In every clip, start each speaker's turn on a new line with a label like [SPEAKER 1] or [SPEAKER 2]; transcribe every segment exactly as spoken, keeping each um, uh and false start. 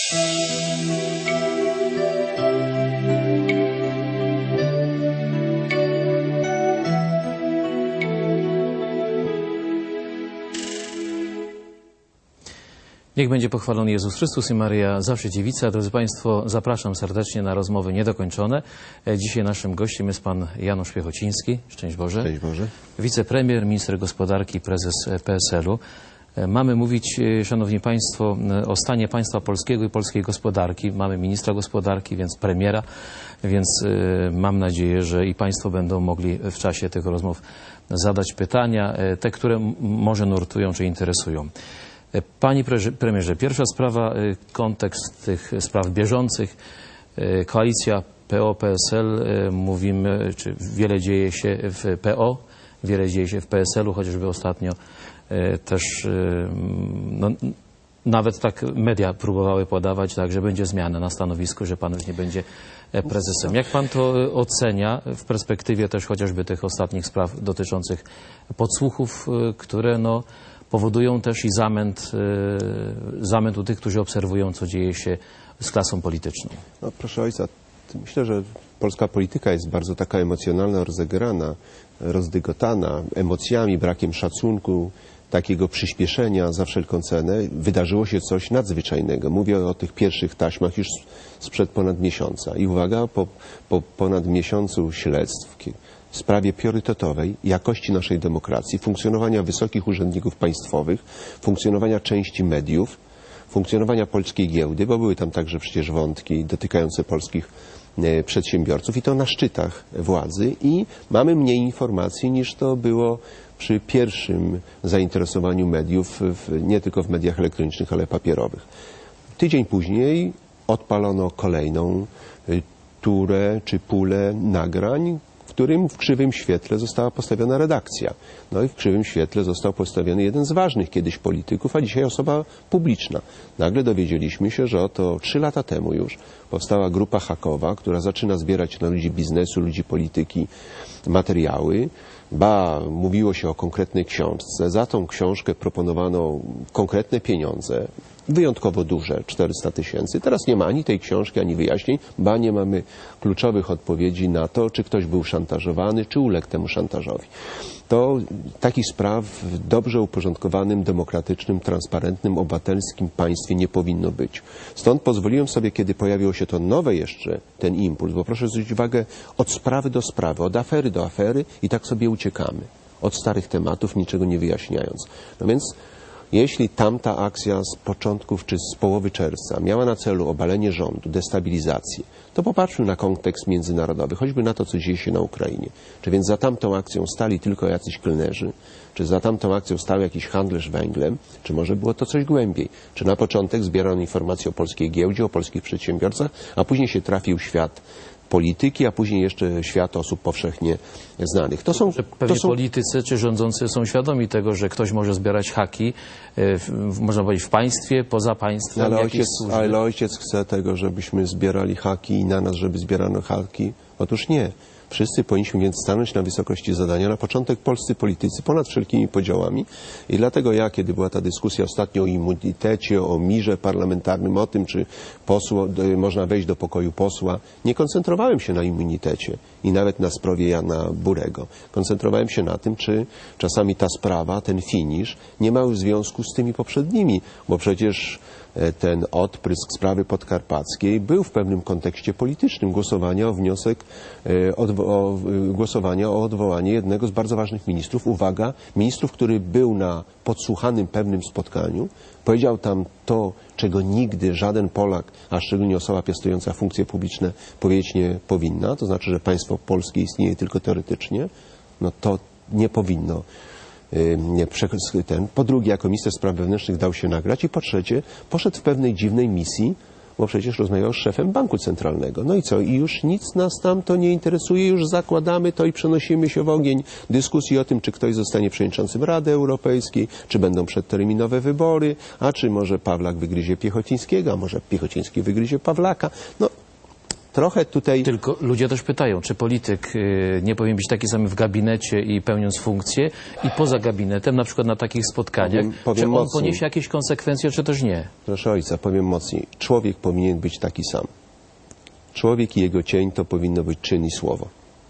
[SPEAKER 1] Niech będzie pochwalony Jezus Chrystus i Maryja zawsze Dziewica. Drodzy Państwo, zapraszam serdecznie na rozmowy niedokończone. Dzisiaj naszym gościem jest pan Janusz Piechociński. Szczęść Boże.
[SPEAKER 2] Szczęść Boże.
[SPEAKER 1] Wicepremier, minister gospodarki i prezes P S L u. Mamy mówić, szanowni państwo, o stanie państwa polskiego i polskiej gospodarki. Mamy ministra gospodarki, więc premiera, więc mam nadzieję, że i państwo będą mogli w czasie tych rozmów zadać pytania, te, które może nurtują czy interesują. Panie premierze, pierwsza sprawa, kontekst tych spraw bieżących. Koalicja P O P S L, mówimy, czy wiele dzieje się w P O, wiele dzieje się w P S L u, chociażby ostatnio też no, nawet tak media próbowały podawać, tak, że będzie zmiana na stanowisku, że pan już nie będzie prezesem. Jak pan to ocenia w perspektywie też chociażby tych ostatnich spraw dotyczących podsłuchów, które no, powodują też i zamęt, zamęt u tych, którzy obserwują, co dzieje się z klasą polityczną?
[SPEAKER 2] No, proszę ojca, myślę, że polska polityka jest bardzo taka emocjonalna, rozegrana, rozdygotana emocjami, brakiem szacunku, takiego przyspieszenia za wszelką cenę. Wydarzyło się coś nadzwyczajnego. Mówię o tych pierwszych taśmach już sprzed ponad miesiąca. I uwaga, po, po ponad miesiącu śledztw w sprawie priorytetowej jakości naszej demokracji, funkcjonowania wysokich urzędników państwowych, funkcjonowania części mediów, funkcjonowania polskiej giełdy, bo były tam także przecież wątki dotykające polskich e, przedsiębiorców i to na szczytach władzy i mamy mniej informacji niż to było przy pierwszym zainteresowaniu mediów, w, nie tylko w mediach elektronicznych, ale papierowych. Tydzień później odpalono kolejną y, turę czy pulę nagrań, w którym w krzywym świetle została postawiona redakcja. No i w krzywym świetle został postawiony jeden z ważnych kiedyś polityków, a dzisiaj osoba publiczna. Nagle dowiedzieliśmy się, że oto trzy lata temu już powstała grupa hakowa, która zaczyna zbierać na ludzi biznesu, ludzi polityki materiały. Ba, mówiło się o konkretnej książce. Za tą książkę proponowano konkretne pieniądze, wyjątkowo duże, czterysta tysięcy. Teraz nie ma ani tej książki, ani wyjaśnień, ba, nie mamy kluczowych odpowiedzi na to, czy ktoś był szantażowany, czy uległ temu szantażowi. To takich spraw w dobrze uporządkowanym, demokratycznym, transparentnym, obywatelskim państwie nie powinno być. Stąd pozwoliłem sobie, kiedy pojawiło się to nowe jeszcze, ten impuls, bo proszę zwrócić uwagę, od sprawy do sprawy, od afery do afery i tak sobie uciekamy. Od starych tematów, niczego nie wyjaśniając. No więc jeśli tamta akcja z początków czy z połowy czerwca miała na celu obalenie rządu, destabilizację, to popatrzmy na kontekst międzynarodowy, choćby na to, co dzieje się na Ukrainie. Czy więc za tamtą akcją stali tylko jacyś kelnerzy? Czy za tamtą akcją stał jakiś handlarz węglem? Czy może było to coś głębiej? Czy na początek zbierano informacje o polskiej giełdzie, o polskich przedsiębiorcach, a później się trafił świat polityki, a później jeszcze świat osób powszechnie znanych. To są,
[SPEAKER 1] Pewnie
[SPEAKER 2] to są...
[SPEAKER 1] politycy czy rządzący są świadomi tego, że ktoś może zbierać haki, w, można powiedzieć, w państwie, poza państwem.
[SPEAKER 2] Ale ojciec, ale ojciec chce tego, żebyśmy zbierali haki i na nas, żeby zbierano haki. Otóż nie. Wszyscy powinniśmy więc stanąć na wysokości zadania. Na początek polscy politycy ponad wszelkimi podziałami i dlatego ja, kiedy była ta dyskusja ostatnio o immunitecie, o mirze parlamentarnym, o tym, czy posło, można wejść do pokoju posła, nie koncentrowałem się na immunitecie i nawet na sprawie Jana Burego. Koncentrowałem się na tym, czy czasami ta sprawa, ten finisz nie ma związku z tymi poprzednimi, bo przecież ten odprysk sprawy podkarpackiej był w pewnym kontekście politycznym głosowania o wniosek, o, głosowania o odwołanie jednego z bardzo ważnych ministrów. Uwaga, ministrów, który był na podsłuchanym pewnym spotkaniu, powiedział tam to, czego nigdy żaden Polak, a szczególnie osoba piastująca funkcje publiczne, powiedzieć nie powinna, to znaczy, że państwo polskie istnieje tylko teoretycznie, no to nie powinno. Nie, ten. Po drugie, jako minister spraw wewnętrznych dał się nagrać i po trzecie, poszedł w pewnej dziwnej misji, bo przecież rozmawiał z szefem Banku Centralnego. No i co? I już nic nas tam to nie interesuje, już zakładamy to i przenosimy się w ogień dyskusji o tym, czy ktoś zostanie przewodniczącym Rady Europejskiej, czy będą przedterminowe wybory, a czy może Pawlak wygryzie Piechocińskiego, a może Piechociński wygryzie Pawlaka. No, trochę tutaj...
[SPEAKER 1] Tylko ludzie też pytają, czy polityk y, nie powinien być taki sam w gabinecie i pełniąc funkcję i poza gabinetem, na przykład na takich spotkaniach,
[SPEAKER 2] Powiem- powiem
[SPEAKER 1] czy on
[SPEAKER 2] mocniej.
[SPEAKER 1] poniesie jakieś konsekwencje, czy też nie?
[SPEAKER 2] Proszę ojca, powiem mocniej. Człowiek powinien być taki sam. Człowiek i jego cień to powinno być czyn i słowo.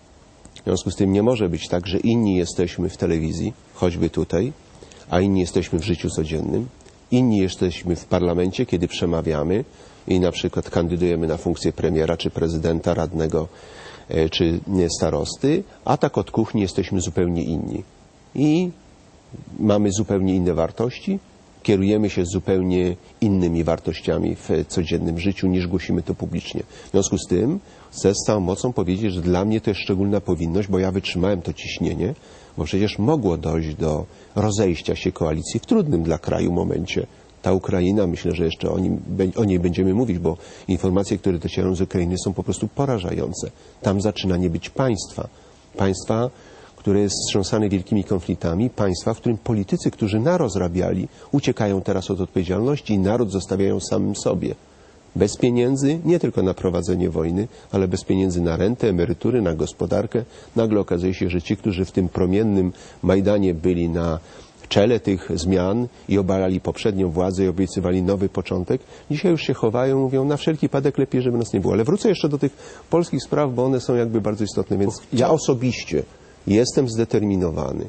[SPEAKER 2] W związku z tym nie może być tak, że inni jesteśmy w telewizji, choćby tutaj, a inni jesteśmy w życiu codziennym, inni jesteśmy w parlamencie, kiedy przemawiamy i na przykład kandydujemy na funkcję premiera, czy prezydenta, radnego, e, czy nie, starosty, a tak od kuchni jesteśmy zupełnie inni. I mamy zupełnie inne wartości, kierujemy się zupełnie innymi wartościami w codziennym życiu, niż głosimy to publicznie. W związku z tym chcę z całą mocą powiedzieć, że dla mnie to jest szczególna powinność, bo ja wytrzymałem to ciśnienie, bo przecież mogło dojść do rozejścia się koalicji w trudnym dla kraju momencie. Ta Ukraina, myślę, że jeszcze o, nim, o niej będziemy mówić, bo informacje, które docierają z Ukrainy, są po prostu porażające. Tam zaczyna nie być państwa. Państwa, które jest wstrząsane wielkimi konfliktami, państwa, w którym politycy, którzy narozrabiali, uciekają teraz od odpowiedzialności i naród zostawiają samym sobie. Bez pieniędzy, nie tylko na prowadzenie wojny, ale bez pieniędzy na rentę, emerytury, na gospodarkę. Nagle okazuje się, że ci, którzy w tym promiennym Majdanie byli na czele tych zmian i obalali poprzednią władzę i obiecywali nowy początek, dzisiaj już się chowają, mówią, na wszelki wypadek lepiej, żeby nas nie było. Ale wrócę jeszcze do tych polskich spraw, bo one są jakby bardzo istotne. Więc ja osobiście jestem zdeterminowany,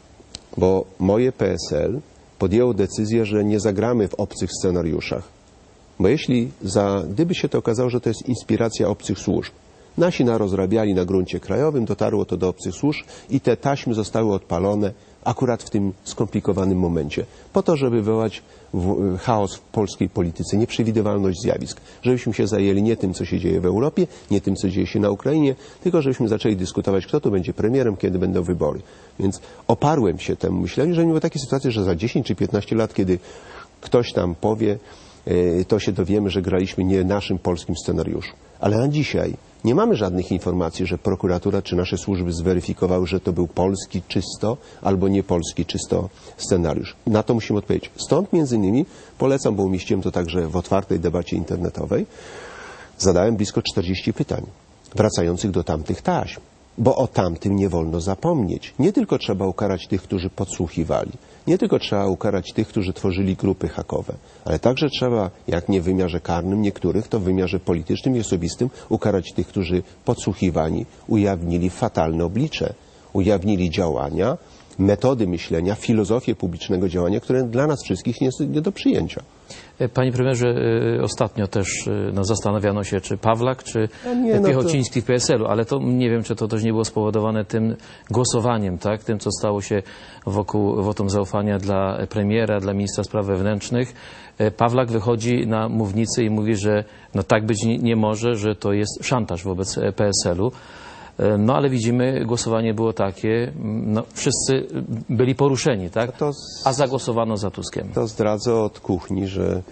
[SPEAKER 2] bo moje P S L podjęło decyzję, że nie zagramy w obcych scenariuszach. Bo jeśli, za, gdyby się to okazało, że to jest inspiracja obcych służb, nasi narozrabiali na gruncie krajowym, dotarło to do obcych służb i te taśmy zostały odpalone akurat w tym skomplikowanym momencie, po to, żeby wywołać w, chaos w polskiej polityce, nieprzewidywalność zjawisk, żebyśmy się zajęli nie tym, co się dzieje w Europie, nie tym, co dzieje się na Ukrainie, tylko żebyśmy zaczęli dyskutować, kto tu będzie premierem, kiedy będą wybory. Więc oparłem się temu myśleniu, że mimo takiej sytuacji, że za dziesięć czy piętnaście lat, kiedy ktoś tam powie, to się dowiemy, że graliśmy nie naszym polskim scenariuszu. Ale na dzisiaj nie mamy żadnych informacji, że prokuratura czy nasze służby zweryfikowały, że to był polski czysto albo nie polski czysto scenariusz. Na to musimy odpowiedzieć. Stąd między innymi polecam, bo umieściłem to także w otwartej debacie internetowej, zadałem blisko czterdzieści pytań wracających do tamtych taśm. Bo o tamtym nie wolno zapomnieć. Nie tylko trzeba ukarać tych, którzy podsłuchiwali, nie tylko trzeba ukarać tych, którzy tworzyli grupy hakowe, ale także trzeba, jak nie w wymiarze karnym niektórych, to w wymiarze politycznym i osobistym ukarać tych, którzy podsłuchiwani ujawnili fatalne oblicze, ujawnili działania, metody myślenia, filozofię publicznego działania, które dla nas wszystkich nie jest nie do przyjęcia.
[SPEAKER 1] Panie premierze, ostatnio też no, zastanawiano się, czy Pawlak, czy
[SPEAKER 2] nie, no
[SPEAKER 1] Piechociński w P S L u, ale to nie wiem, czy to też nie było spowodowane tym głosowaniem, tak? Tym, co stało się wokół wotum zaufania dla premiera, dla ministra spraw wewnętrznych. Pawlak wychodzi na mównicę i mówi, że no, tak być nie, nie może, że to jest szantaż wobec P S L u. No ale widzimy, głosowanie było takie, no, wszyscy byli poruszeni, tak?
[SPEAKER 2] To,
[SPEAKER 1] a zagłosowano za Tuskiem.
[SPEAKER 2] To zdradzę od kuchni, że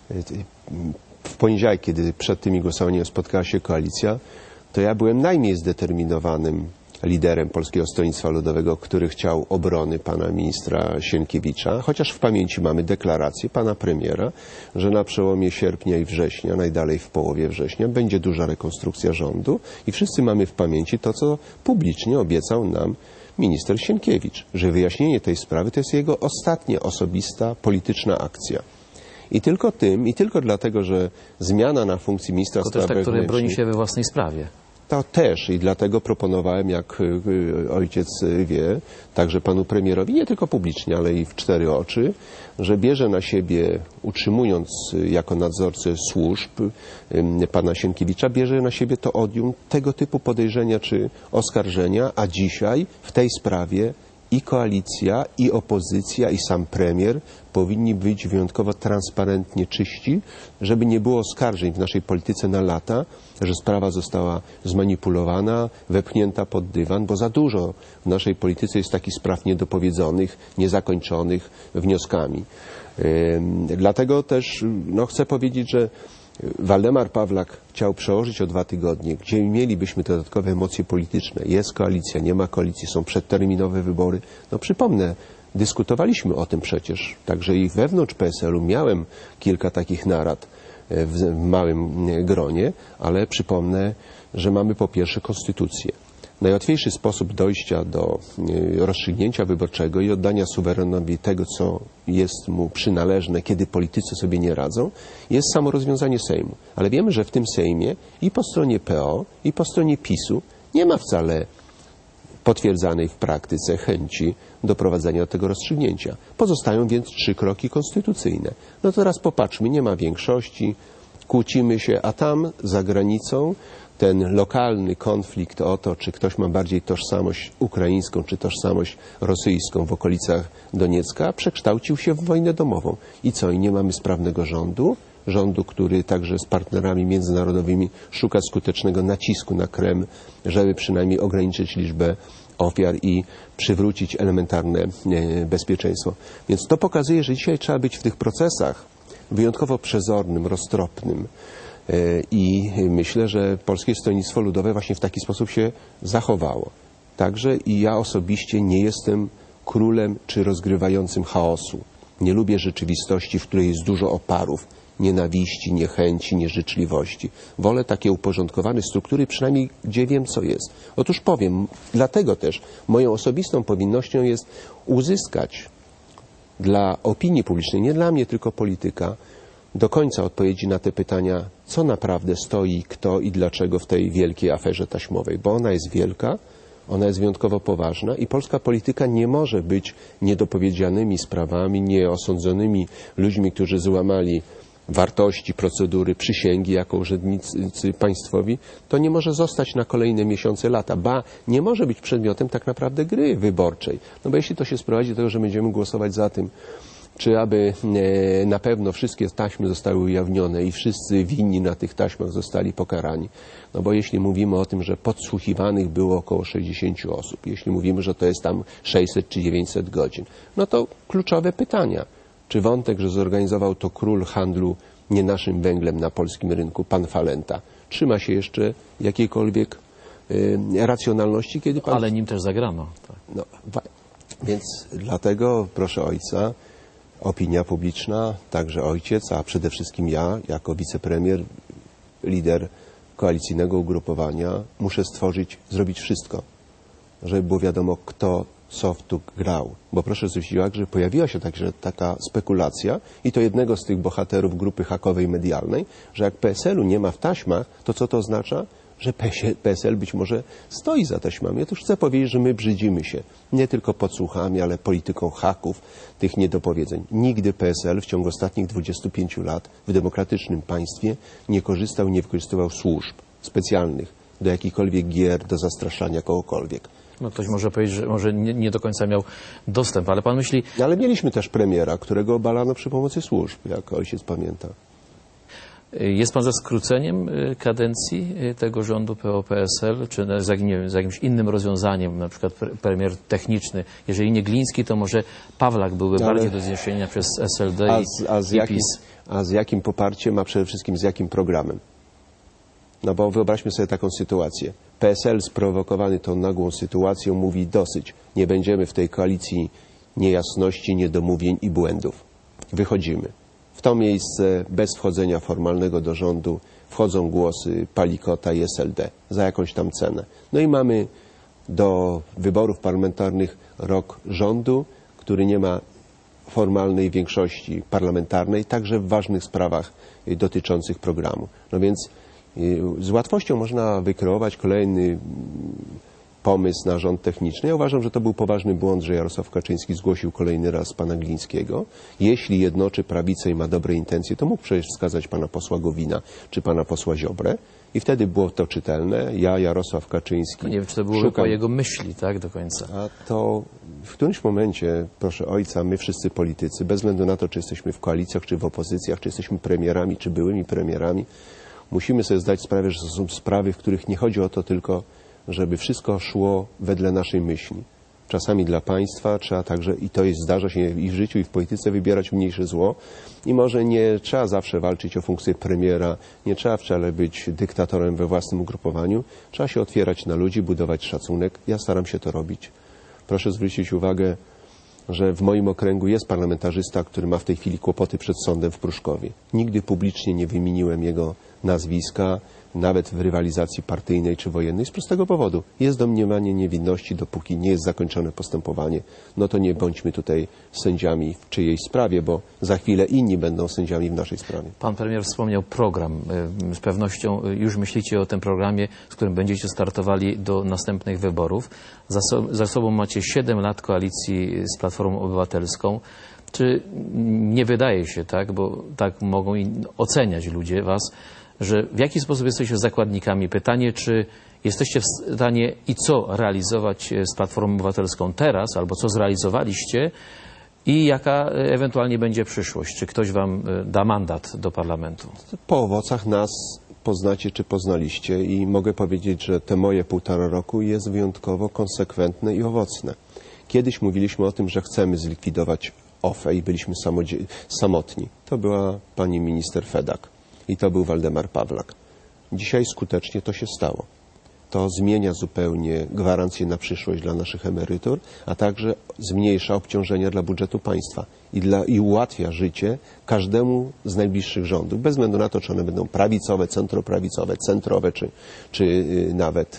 [SPEAKER 2] w poniedziałek, kiedy przed tymi głosowaniami spotkała się koalicja, to ja byłem najmniej zdeterminowanym liderem Polskiego Stronnictwa Ludowego, który chciał obrony pana ministra Sienkiewicza, chociaż w pamięci mamy deklarację pana premiera, że na przełomie sierpnia i września, najdalej w połowie września, będzie duża rekonstrukcja rządu i wszyscy mamy w pamięci to, co publicznie obiecał nam minister Sienkiewicz, że wyjaśnienie tej sprawy to jest jego ostatnia osobista polityczna akcja. I tylko tym, i tylko dlatego, że zmiana na funkcji ministra
[SPEAKER 1] to
[SPEAKER 2] spraw
[SPEAKER 1] też tak, który
[SPEAKER 2] wewnętrznych...
[SPEAKER 1] broni się we własnej sprawie.
[SPEAKER 2] To też i dlatego proponowałem, jak ojciec wie, także panu premierowi, nie tylko publicznie, ale i w cztery oczy, że bierze na siebie, utrzymując jako nadzorcę służb pana Sienkiewicza, bierze na siebie to odium tego typu podejrzenia czy oskarżenia, a dzisiaj w tej sprawie i koalicja, i opozycja, i sam premier powinni być wyjątkowo transparentnie czyści, żeby nie było oskarżeń w naszej polityce na lata, że sprawa została zmanipulowana, wepchnięta pod dywan, bo za dużo w naszej polityce jest takich spraw niedopowiedzonych, niezakończonych wnioskami. Yy, dlatego też no, chcę powiedzieć, że Waldemar Pawlak chciał przełożyć o dwa tygodnie, gdzie mielibyśmy dodatkowe emocje polityczne. Jest koalicja, nie ma koalicji, są przedterminowe wybory. No przypomnę, Dyskutowaliśmy o tym przecież, także i wewnątrz P S L u miałem kilka takich narad w małym gronie, ale przypomnę, że mamy po pierwsze konstytucję. Najłatwiejszy sposób dojścia do rozstrzygnięcia wyborczego i oddania suwerenowi tego, co jest mu przynależne, kiedy politycy sobie nie radzą, jest samo rozwiązanie Sejmu. Ale wiemy, że w tym Sejmie i po stronie P O, i po stronie PiSu nie ma wcale potwierdzanej w praktyce chęci doprowadzenia do tego rozstrzygnięcia. Pozostają więc trzy kroki konstytucyjne. No to teraz popatrzmy, nie ma większości, kłócimy się, a tam za granicą ten lokalny konflikt o to, czy ktoś ma bardziej tożsamość ukraińską, czy tożsamość rosyjską w okolicach Doniecka, przekształcił się w wojnę domową. I co? I nie mamy sprawnego rządu? Rządu, który także z partnerami międzynarodowymi szuka skutecznego nacisku na Kreml, żeby przynajmniej ograniczyć liczbę ofiar i przywrócić elementarne bezpieczeństwo. Więc to pokazuje, że dzisiaj trzeba być w tych procesach wyjątkowo przezornym, roztropnym. I myślę, że Polskie Stronnictwo Ludowe właśnie w taki sposób się zachowało. Także i ja osobiście nie jestem królem czy rozgrywającym chaosu. Nie lubię rzeczywistości, w której jest dużo oparów, nienawiści, niechęci, nieżyczliwości. Wolę takie uporządkowane struktury, przynajmniej gdzie wiem, co jest. Otóż powiem, dlatego też moją osobistą powinnością jest uzyskać dla opinii publicznej, nie dla mnie, tylko polityka, do końca odpowiedzi na te pytania, co naprawdę stoi, kto i dlaczego w tej wielkiej aferze taśmowej. Bo ona jest wielka, ona jest wyjątkowo poważna i polska polityka nie może być niedopowiedzianymi sprawami, nieosądzonymi ludźmi, którzy złamali wartości, procedury, przysięgi jako urzędnicy państwowi. To nie może zostać na kolejne miesiące, lata. Ba, nie może być przedmiotem tak naprawdę gry wyborczej. No bo jeśli to się sprowadzi do tego, że będziemy głosować za tym, czy aby na pewno wszystkie taśmy zostały ujawnione i wszyscy winni na tych taśmach zostali pokarani. No bo jeśli mówimy o tym, że podsłuchiwanych było około sześćdziesięciu osób, jeśli mówimy, że to jest tam sześćset czy dziewięćset godzin, no to kluczowe pytania. Czy wątek, że zorganizował to król handlu nie naszym węglem na polskim rynku, pan Falenta, trzyma się jeszcze jakiejkolwiek y, racjonalności, kiedy pan...
[SPEAKER 1] Ale nim też zagrano. Tak.
[SPEAKER 2] No, więc dlatego, proszę ojca, opinia publiczna, także ojciec, a przede wszystkim ja, jako wicepremier, lider koalicyjnego ugrupowania, muszę stworzyć, zrobić wszystko, żeby było wiadomo, kto co w tu grał. Bo proszę zwrócić uwagę, że pojawiła się także taka spekulacja i to jednego z tych bohaterów grupy hakowej medialnej, że jak P S L u nie ma w taśmach, to co to oznacza? Że P S L być może stoi za taśmami. Otóż chcę powiedzieć, że my brzydzimy się nie tylko podsłuchami, ale polityką haków, tych niedopowiedzeń. Nigdy P S L w ciągu ostatnich dwudziestu pięciu lat w demokratycznym państwie nie korzystał, nie wykorzystywał służb specjalnych do jakichkolwiek gier, do zastraszania kogokolwiek.
[SPEAKER 1] No ktoś może powiedzieć, że może nie, nie do końca miał dostęp, ale pan myśli...
[SPEAKER 2] Ale mieliśmy też premiera, którego obalano przy pomocy służb, jak ojciec pamięta.
[SPEAKER 1] Jest pan za skróceniem kadencji tego rządu P O P S L, czy za, nie wiem, za jakimś innym rozwiązaniem, na przykład premier techniczny? Jeżeli nie Gliński, to może Pawlak byłby Ale... bardziej do zniesienia przez S L D
[SPEAKER 2] a
[SPEAKER 1] i,
[SPEAKER 2] z, a z
[SPEAKER 1] i
[SPEAKER 2] jakim,
[SPEAKER 1] PiS.
[SPEAKER 2] A z jakim poparciem, a przede wszystkim z jakim programem? No bo wyobraźmy sobie taką sytuację. P S L sprowokowany tą nagłą sytuacją mówi dosyć. Nie będziemy w tej koalicji niejasności, niedomówień i błędów. Wychodzimy. W to miejsce bez wchodzenia formalnego do rządu wchodzą głosy Palikota i S L D za jakąś tam cenę. No i mamy do wyborów parlamentarnych rok rządu, który nie ma formalnej większości parlamentarnej, także w ważnych sprawach dotyczących programu. No więc z łatwością można wykreować kolejny pomysł na rząd techniczny. Ja uważam, że to był poważny błąd, że Jarosław Kaczyński zgłosił kolejny raz pana Glińskiego. Jeśli jednoczy prawicę i ma dobre intencje, to mógł przecież wskazać pana posła Gowina czy pana posła Ziobrę i wtedy było to czytelne. Ja, Jarosław Kaczyński...
[SPEAKER 1] To nie wiem, czy to byłoby szukam... po jego myśli, tak, do końca.
[SPEAKER 2] A to w którymś momencie, proszę ojca, my wszyscy politycy, bez względu na to, czy jesteśmy w koalicjach, czy w opozycjach, czy jesteśmy premierami, czy byłymi premierami, musimy sobie zdać sprawę, że to są sprawy, w których nie chodzi o to tylko, żeby wszystko szło wedle naszej myśli. Czasami dla państwa trzeba także, i to jest, zdarza się i w życiu, i w polityce, wybierać mniejsze zło. I może nie trzeba zawsze walczyć o funkcję premiera, nie trzeba wcale być dyktatorem we własnym ugrupowaniu. Trzeba się otwierać na ludzi, budować szacunek. Ja staram się to robić. Proszę zwrócić uwagę, że w moim okręgu jest parlamentarzysta, który ma w tej chwili kłopoty przed sądem w Pruszkowie. Nigdy publicznie nie wymieniłem jego nazwiska, nawet w rywalizacji partyjnej czy wojennej, z prostego powodu. Jest domniemanie niewinności, dopóki nie jest zakończone postępowanie. No to nie bądźmy tutaj sędziami w czyjejś sprawie, bo za chwilę inni będą sędziami w naszej sprawie.
[SPEAKER 1] Pan premier wspomniał program. Z pewnością już myślicie o tym programie, z którym będziecie startowali do następnych wyborów. Za, so, za sobą macie siedem lat koalicji z Platformą Obywatelską. Czy nie wydaje się, tak, bo tak mogą oceniać ludzie was, że w jaki sposób jesteście zakładnikami? Pytanie, czy jesteście w stanie i co realizować z Platformą Obywatelską teraz, albo co zrealizowaliście i jaka ewentualnie będzie przyszłość? Czy ktoś wam da mandat do parlamentu?
[SPEAKER 2] Po owocach nas poznacie czy poznaliście i mogę powiedzieć, że te moje półtora roku jest wyjątkowo konsekwentne i owocne. Kiedyś mówiliśmy o tym, że chcemy zlikwidować O F E i byliśmy samotni. To była pani minister Fedak i to był Waldemar Pawlak. Dzisiaj skutecznie to się stało. To zmienia zupełnie gwarancje na przyszłość dla naszych emerytur, a także zmniejsza obciążenia dla budżetu państwa i, dla, i ułatwia życie każdemu z najbliższych rządów, bez względu na to, czy one będą prawicowe, centroprawicowe, centrowe, czy, czy nawet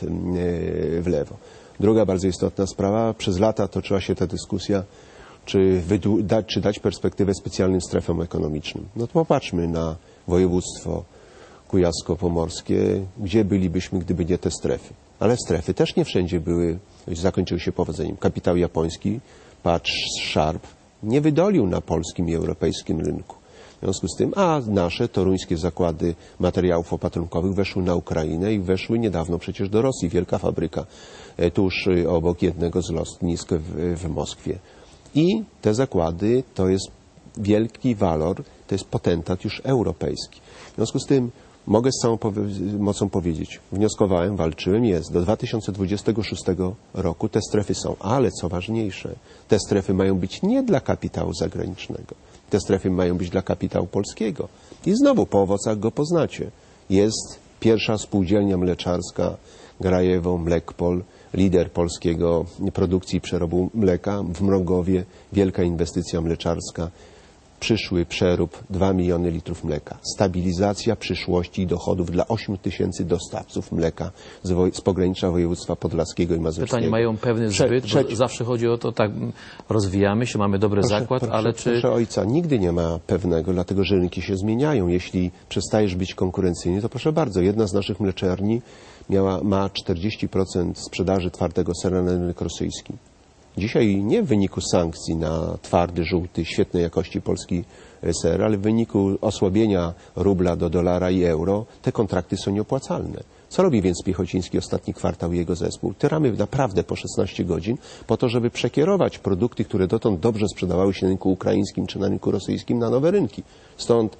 [SPEAKER 2] w lewo. Druga bardzo istotna sprawa, przez lata toczyła się ta dyskusja, czy, dać, czy dać perspektywę specjalnym strefom ekonomicznym. No to popatrzmy na województwo kujawsko-pomorskie, gdzie bylibyśmy, gdyby nie te strefy. Ale strefy też nie wszędzie były, zakończyły się powodzeniem. Kapitał japoński, patrz Sharp, nie wydolił na polskim i europejskim rynku. W związku z tym, a nasze toruńskie zakłady materiałów opatrunkowych weszły na Ukrainę i weszły niedawno przecież do Rosji. Wielka fabryka tuż obok jednego z lotnisk w, w Moskwie. I te zakłady to jest wielki walor, to jest potentat już europejski. W związku z tym mogę z całą mocą powiedzieć, wnioskowałem, walczyłem, jest. Do dwa tysiące dwudziestego szóstego roku te strefy są, ale co ważniejsze, te strefy mają być nie dla kapitału zagranicznego. Te strefy mają być dla kapitału polskiego. I znowu po owocach go poznacie. Jest pierwsza spółdzielnia mleczarska Grajewo, Mlekpol, lider polskiego produkcji i przerobu mleka w Mrągowie, wielka inwestycja mleczarska. Przyszły przerób dwa miliony litrów mleka. Stabilizacja przyszłości i dochodów dla ośmiu tysięcy dostawców mleka z, woj- z pogranicza województwa podlaskiego i mazurskiego.
[SPEAKER 1] Pytanie, mają pewny zbyt, Prze- bo zawsze chodzi o to, tak rozwijamy się, mamy dobry
[SPEAKER 2] proszę,
[SPEAKER 1] zakład,
[SPEAKER 2] proszę,
[SPEAKER 1] ale czy...
[SPEAKER 2] Proszę ojca, nigdy nie ma pewnego, dlatego że rynki się zmieniają. Jeśli przestajesz być konkurencyjny, to proszę bardzo, jedna z naszych mleczarni miała, ma czterdzieści procent sprzedaży twardego sera na rynek rosyjski. Dzisiaj nie w wyniku sankcji na twardy, żółty, świetnej jakości polski ser, ale w wyniku osłabienia rubla do dolara i euro te kontrakty są nieopłacalne. Co robi więc Piechociński ostatni kwartał i jego zespół? Tyramy naprawdę po szesnaście godzin po to, żeby przekierować produkty, które dotąd dobrze sprzedawały się na rynku ukraińskim czy na rynku rosyjskim, na nowe rynki. Stąd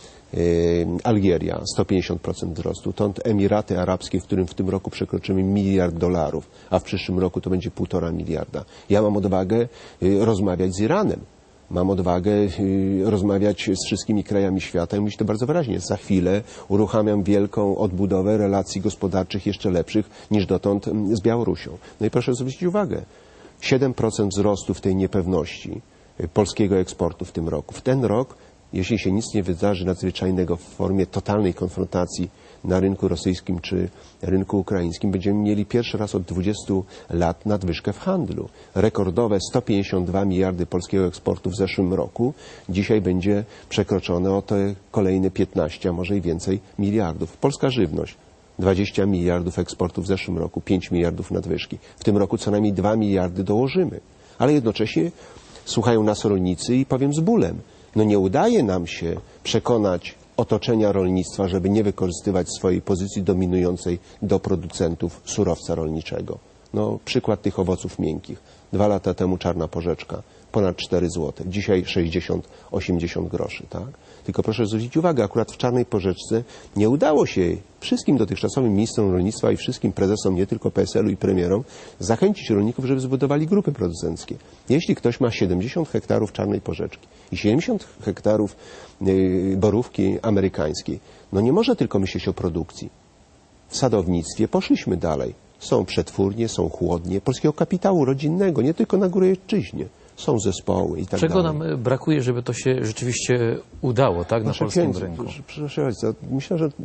[SPEAKER 2] Algieria, sto pięćdziesiąt procent wzrostu, stąd Emiraty Arabskie, w którym w tym roku przekroczymy miliard dolarów, a w przyszłym roku to będzie półtora miliarda. Ja mam odwagę rozmawiać z Iranem, mam odwagę rozmawiać z wszystkimi krajami świata i mówić to bardzo wyraźnie. Za chwilę uruchamiam wielką odbudowę relacji gospodarczych jeszcze lepszych niż dotąd z Białorusią. No i proszę zwrócić uwagę, siedem procent wzrostu w tej niepewności polskiego eksportu w tym roku. W ten rok, jeśli się nic nie wydarzy nadzwyczajnego w formie totalnej konfrontacji na rynku rosyjskim czy rynku ukraińskim, będziemy mieli pierwszy raz od dwudziestu lat nadwyżkę w handlu. Rekordowe sto pięćdziesiąt dwa miliardy polskiego eksportu w zeszłym roku dzisiaj będzie przekroczone o te kolejne piętnaście, a może i więcej miliardów. Polska żywność. dwadzieścia miliardów eksportu w zeszłym roku, pięć miliardów nadwyżki. W tym roku co najmniej dwa miliardy dołożymy. Ale jednocześnie słuchają nas rolnicy i powiem z bólem, no nie udaje nam się przekonać otoczenia rolnictwa, żeby nie wykorzystywać swojej pozycji dominującej do producentów surowca rolniczego. No, przykład tych owoców miękkich. Dwa lata temu czarna porzeczka, ponad cztery złote. Dzisiaj sześćdziesiąt osiemdziesiąt groszy, tak? Tylko proszę zwrócić uwagę, akurat w czarnej porzeczce nie udało się wszystkim dotychczasowym ministrom rolnictwa i wszystkim prezesom, nie tylko P S L u i premierom, zachęcić rolników, żeby zbudowali grupy producenckie. Jeśli ktoś ma siedemdziesiąt hektarów czarnej porzeczki i siedemdziesiąt hektarów yy, borówki amerykańskiej, no nie może tylko myśleć o produkcji. W sadownictwie poszliśmy dalej. Są przetwórnie, są chłodnie polskiego kapitału rodzinnego, nie tylko na Górojczyźnie. są zespoły i tak
[SPEAKER 1] Czego
[SPEAKER 2] dalej.
[SPEAKER 1] nam brakuje, żeby to się rzeczywiście udało, tak, na
[SPEAKER 2] Proszę
[SPEAKER 1] polskim
[SPEAKER 2] księdza,
[SPEAKER 1] rynku?
[SPEAKER 2] proszę- Proszę ojca, myślę, że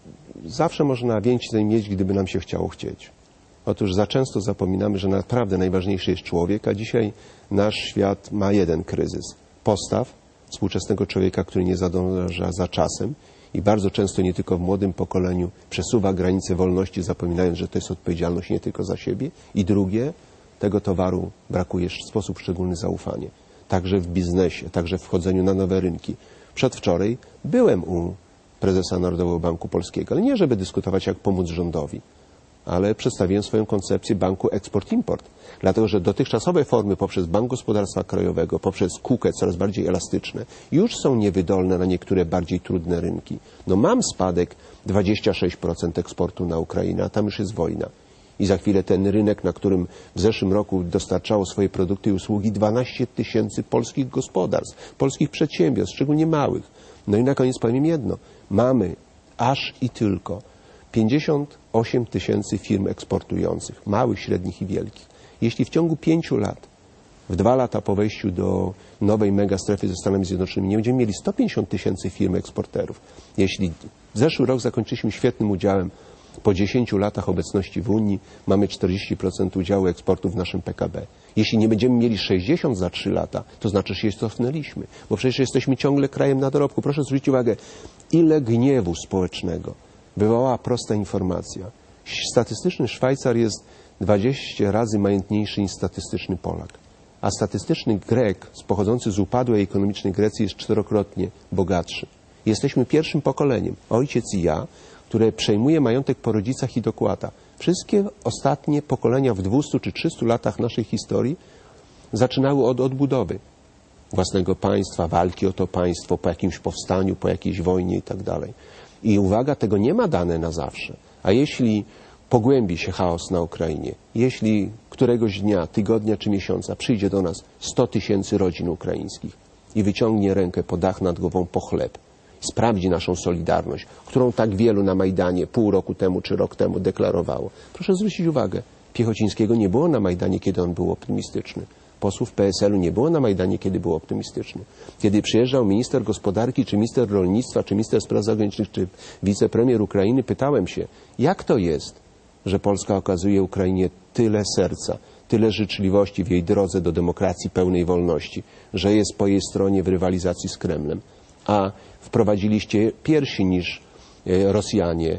[SPEAKER 2] zawsze można więcej mieć, gdyby nam się chciało chcieć. Otóż za często zapominamy, że naprawdę najważniejszy jest człowiek, a dzisiaj nasz świat ma jeden kryzys. Postaw współczesnego człowieka, który nie zadąża za czasem i bardzo często nie tylko w młodym pokoleniu przesuwa granice wolności, zapominając, że to jest odpowiedzialność nie tylko za siebie. I drugie, tego towaru brakuje w sposób szczególny zaufanie. Także w biznesie, także w wchodzeniu na nowe rynki. Przedwczoraj byłem u prezesa Narodowego Banku Polskiego, ale nie żeby dyskutować, jak pomóc rządowi, ale przedstawiłem swoją koncepcję banku eksport-import. Dlatego, że dotychczasowe formy poprzez Bank Gospodarstwa Krajowego, poprzez KUKE coraz bardziej elastyczne, już są niewydolne na niektóre bardziej trudne rynki. No mam spadek dwadzieścia sześć procent eksportu na Ukrainę, a tam już jest wojna. I za chwilę ten rynek, na którym w zeszłym roku dostarczało swoje produkty i usługi dwanaście tysięcy polskich gospodarstw, polskich przedsiębiorstw, szczególnie małych. No i na koniec powiem jedno. Mamy aż i tylko pięćdziesiąt osiem tysięcy firm eksportujących, małych, średnich i wielkich. Jeśli w ciągu pięciu lat, w dwa lata po wejściu do nowej megastrefy ze Stanami Zjednoczonymi, nie będziemy mieli sto pięćdziesiąt tysięcy firm eksporterów, jeśli zeszły rok zakończyliśmy świetnym udziałem, po dziesięciu latach obecności w Unii mamy czterdzieści procent udziału eksportu w naszym P K B. Jeśli nie będziemy mieli sześćdziesiąt za trzy lata, to znaczy, że się cofnęliśmy, bo przecież jesteśmy ciągle krajem na dorobku. Proszę zwrócić uwagę, ile gniewu społecznego wywołała prosta informacja. Statystyczny Szwajcar jest dwadzieścia razy majętniejszy niż statystyczny Polak. A statystyczny Grek pochodzący z upadłej ekonomicznej Grecji jest czterokrotnie bogatszy. Jesteśmy pierwszym pokoleniem, ojciec i ja, które przejmuje majątek po rodzicach i dokłada. Wszystkie ostatnie pokolenia w dwustu czy trzystu latach naszej historii zaczynały od odbudowy własnego państwa, walki o to państwo, po jakimś powstaniu, po jakiejś wojnie i tak dalej. I uwaga, tego nie ma dane na zawsze. A jeśli pogłębi się chaos na Ukrainie, jeśli któregoś dnia, tygodnia czy miesiąca przyjdzie do nas sto tysięcy rodzin ukraińskich i wyciągnie rękę po dach nad głową po chleb, sprawdzi naszą solidarność, którą tak wielu na Majdanie pół roku temu czy rok temu deklarowało. Proszę zwrócić uwagę, Piechocińskiego nie było na Majdanie, kiedy on był optymistyczny. Posłów P S L u nie było na Majdanie, kiedy był optymistyczny. Kiedy przyjeżdżał minister gospodarki, czy minister rolnictwa, czy minister spraw zagranicznych, czy wicepremier Ukrainy, pytałem się, jak to jest, że Polska okazuje Ukrainie tyle serca, tyle życzliwości w jej drodze do demokracji pełnej wolności, że jest po jej stronie w rywalizacji z Kremlem. A wprowadziliście pierwsi niż Rosjanie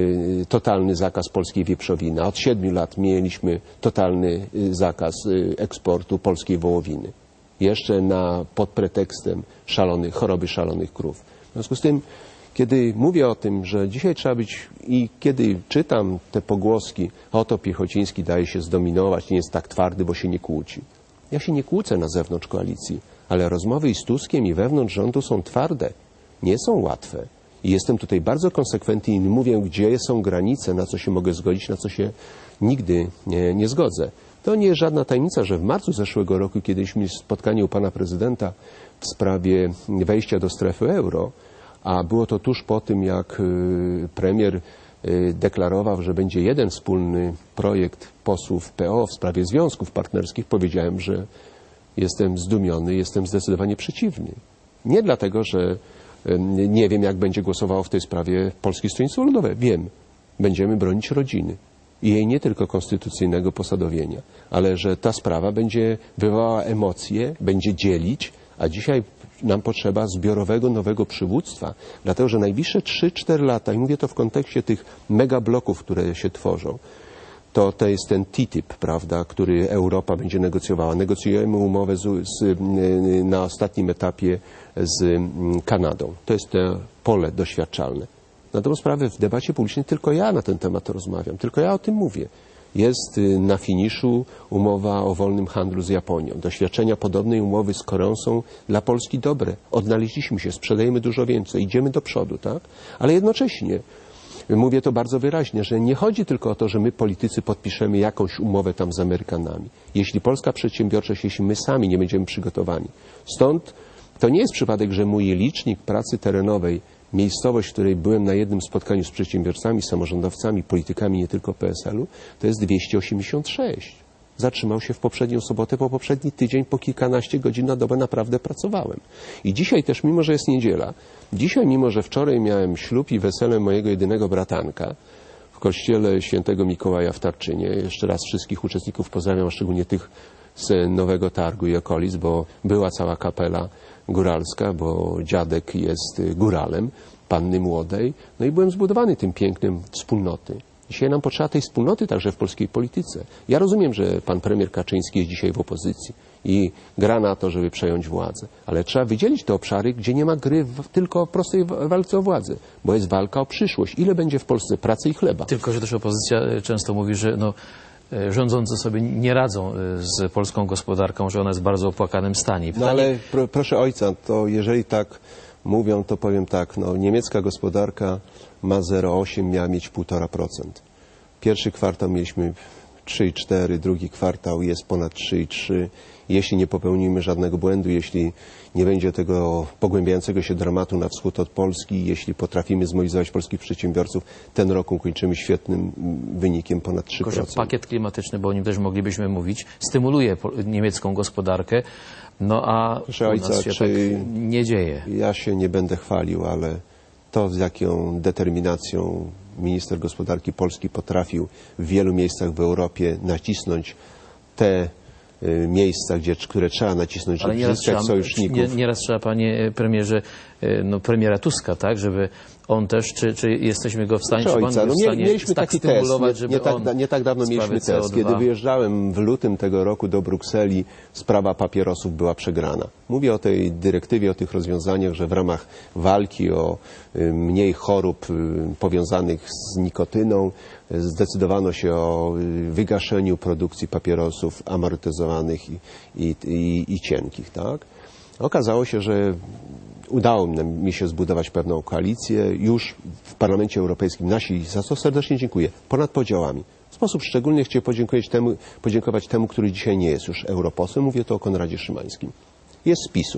[SPEAKER 2] totalny zakaz polskiej wieprzowiny. Od siedmiu lat mieliśmy totalny zakaz eksportu polskiej wołowiny. Jeszcze na, pod pretekstem szalonych, choroby szalonych krów. W związku z tym, kiedy mówię o tym, że dzisiaj trzeba być i kiedy czytam te pogłoski, oto Piechociński daje się zdominować, nie jest tak twardy, bo się nie kłóci. Ja się nie kłócę na zewnątrz koalicji, ale rozmowy i z Tuskiem i wewnątrz rządu są twarde, nie są łatwe. I jestem tutaj bardzo konsekwentny i mówię, gdzie są granice, na co się mogę zgodzić, na co się nigdy nie, nie zgodzę. To nie jest żadna tajemnica, że w marcu zeszłego roku, kiedyś mieliśmy spotkanie u pana prezydenta w sprawie wejścia do strefy euro, a było to tuż po tym, jak premier deklarował, że będzie jeden wspólny projekt posłów P O w sprawie związków partnerskich, powiedziałem, że jestem zdumiony, jestem zdecydowanie przeciwny. Nie dlatego, że nie wiem, jak będzie głosowało w tej sprawie Polskie Stronnictwo Ludowe. Wiem, będziemy bronić rodziny i jej nie tylko konstytucyjnego posadowienia, ale że ta sprawa będzie wywołała emocje, będzie dzielić, a dzisiaj nam potrzeba zbiorowego, nowego przywództwa, dlatego że najbliższe trzy cztery lata, i mówię to w kontekście tych megabloków, które się tworzą, to to jest ten T T I P, prawda, który Europa będzie negocjowała. Negocjujemy umowę z, z, na ostatnim etapie z Kanadą. To jest to pole doświadczalne. Na dobrą sprawę w debacie publicznej tylko ja na ten temat rozmawiam, tylko ja o tym mówię. Jest na finiszu umowa o wolnym handlu z Japonią. Doświadczenia podobnej umowy z Koreą są dla Polski dobre. Odnaleźliśmy się, sprzedajemy dużo więcej, idziemy do przodu, tak? Ale jednocześnie mówię to bardzo wyraźnie, że nie chodzi tylko o to, że my politycy podpiszemy jakąś umowę tam z Amerykanami. Jeśli polska przedsiębiorczość, jeśli my sami nie będziemy przygotowani. Stąd to nie jest przypadek, że mój licznik pracy terenowej, miejscowość, w której byłem na jednym spotkaniu z przedsiębiorcami, samorządowcami, politykami nie tylko P S L u, to jest dwieście osiemdziesiąt sześć. zatrzymał się w poprzednią sobotę, bo poprzedni tydzień po kilkanaście godzin na dobę naprawdę pracowałem. I dzisiaj też, mimo że jest niedziela, dzisiaj, mimo że wczoraj miałem ślub i wesele mojego jedynego bratanka w kościele świętego Mikołaja w Tarczynie, jeszcze raz wszystkich uczestników pozdrawiam, a szczególnie tych z Nowego Targu i okolic, bo była cała kapela góralska, bo dziadek jest góralem panny młodej, no i byłem zbudowany tym pięknem wspólnoty. Dzisiaj nam potrzeba tej wspólnoty także w polskiej polityce. Ja rozumiem, że pan premier Kaczyński jest dzisiaj w opozycji i gra na to, żeby przejąć władzę, ale trzeba wydzielić te obszary, gdzie nie ma gry w, tylko o prostej walce o władzę, bo jest walka o przyszłość. Ile będzie w Polsce pracy i chleba?
[SPEAKER 1] Tylko że też opozycja często mówi, że no, rządzący sobie nie radzą z polską gospodarką, że ona jest w bardzo opłakanym stanie.
[SPEAKER 2] Pytanie... No ale pro, proszę ojca, to jeżeli tak mówią, to powiem tak, no, niemiecka gospodarka ma zero przecinek osiem, miała mieć półtora procent. Pierwszy kwartał mieliśmy trzy przecinek cztery, drugi kwartał jest ponad trzy przecinek trzy. Jeśli nie popełnimy żadnego błędu, jeśli nie będzie tego pogłębiającego się dramatu na wschód od Polski, jeśli potrafimy zmobilizować polskich przedsiębiorców, ten rok ukończymy świetnym wynikiem ponad trzy procent.
[SPEAKER 1] Tylko że pakiet klimatyczny, bo o nim też moglibyśmy mówić, stymuluje niemiecką gospodarkę, no a
[SPEAKER 2] Proszę
[SPEAKER 1] u
[SPEAKER 2] ojca,
[SPEAKER 1] nas się
[SPEAKER 2] czy
[SPEAKER 1] tak nie dzieje.
[SPEAKER 2] Ja się nie będę chwalił, ale to, z jaką determinacją minister gospodarki Polski potrafił w wielu miejscach w Europie nacisnąć te y, miejsca, gdzie, które trzeba nacisnąć, żeby zyskać sojuszników.
[SPEAKER 1] Nie, nieraz trzeba, panie premierze, no, premiera Tuska, tak, żeby on też, czy, czy jesteśmy go w stanie,
[SPEAKER 2] Proszę
[SPEAKER 1] czy
[SPEAKER 2] ojca,
[SPEAKER 1] pan
[SPEAKER 2] no,
[SPEAKER 1] w stanie
[SPEAKER 2] mieliśmy
[SPEAKER 1] tak
[SPEAKER 2] taki
[SPEAKER 1] stymulować,
[SPEAKER 2] test. Nie,
[SPEAKER 1] żeby
[SPEAKER 2] nie, tak,
[SPEAKER 1] on
[SPEAKER 2] nie tak dawno mieliśmy test.
[SPEAKER 1] C O dwa...
[SPEAKER 2] Kiedy wyjeżdżałem w lutym tego roku do Brukseli, sprawa papierosów była przegrana. Mówię o tej dyrektywie, o tych rozwiązaniach, że w ramach walki o y, mniej chorób y, powiązanych z nikotyną y, zdecydowano się o y, wygaszeniu produkcji papierosów amortyzowanych i, i, i, i cienkich. Tak? Okazało się, że udało mi się zbudować pewną koalicję już w Parlamencie Europejskim. Nasi, za co serdecznie dziękuję, ponad podziałami. W sposób szczególny chcę podziękować temu, podziękować temu, który dzisiaj nie jest już europosłem. Mówię to o Konradzie Szymańskim. Jest z PiSu.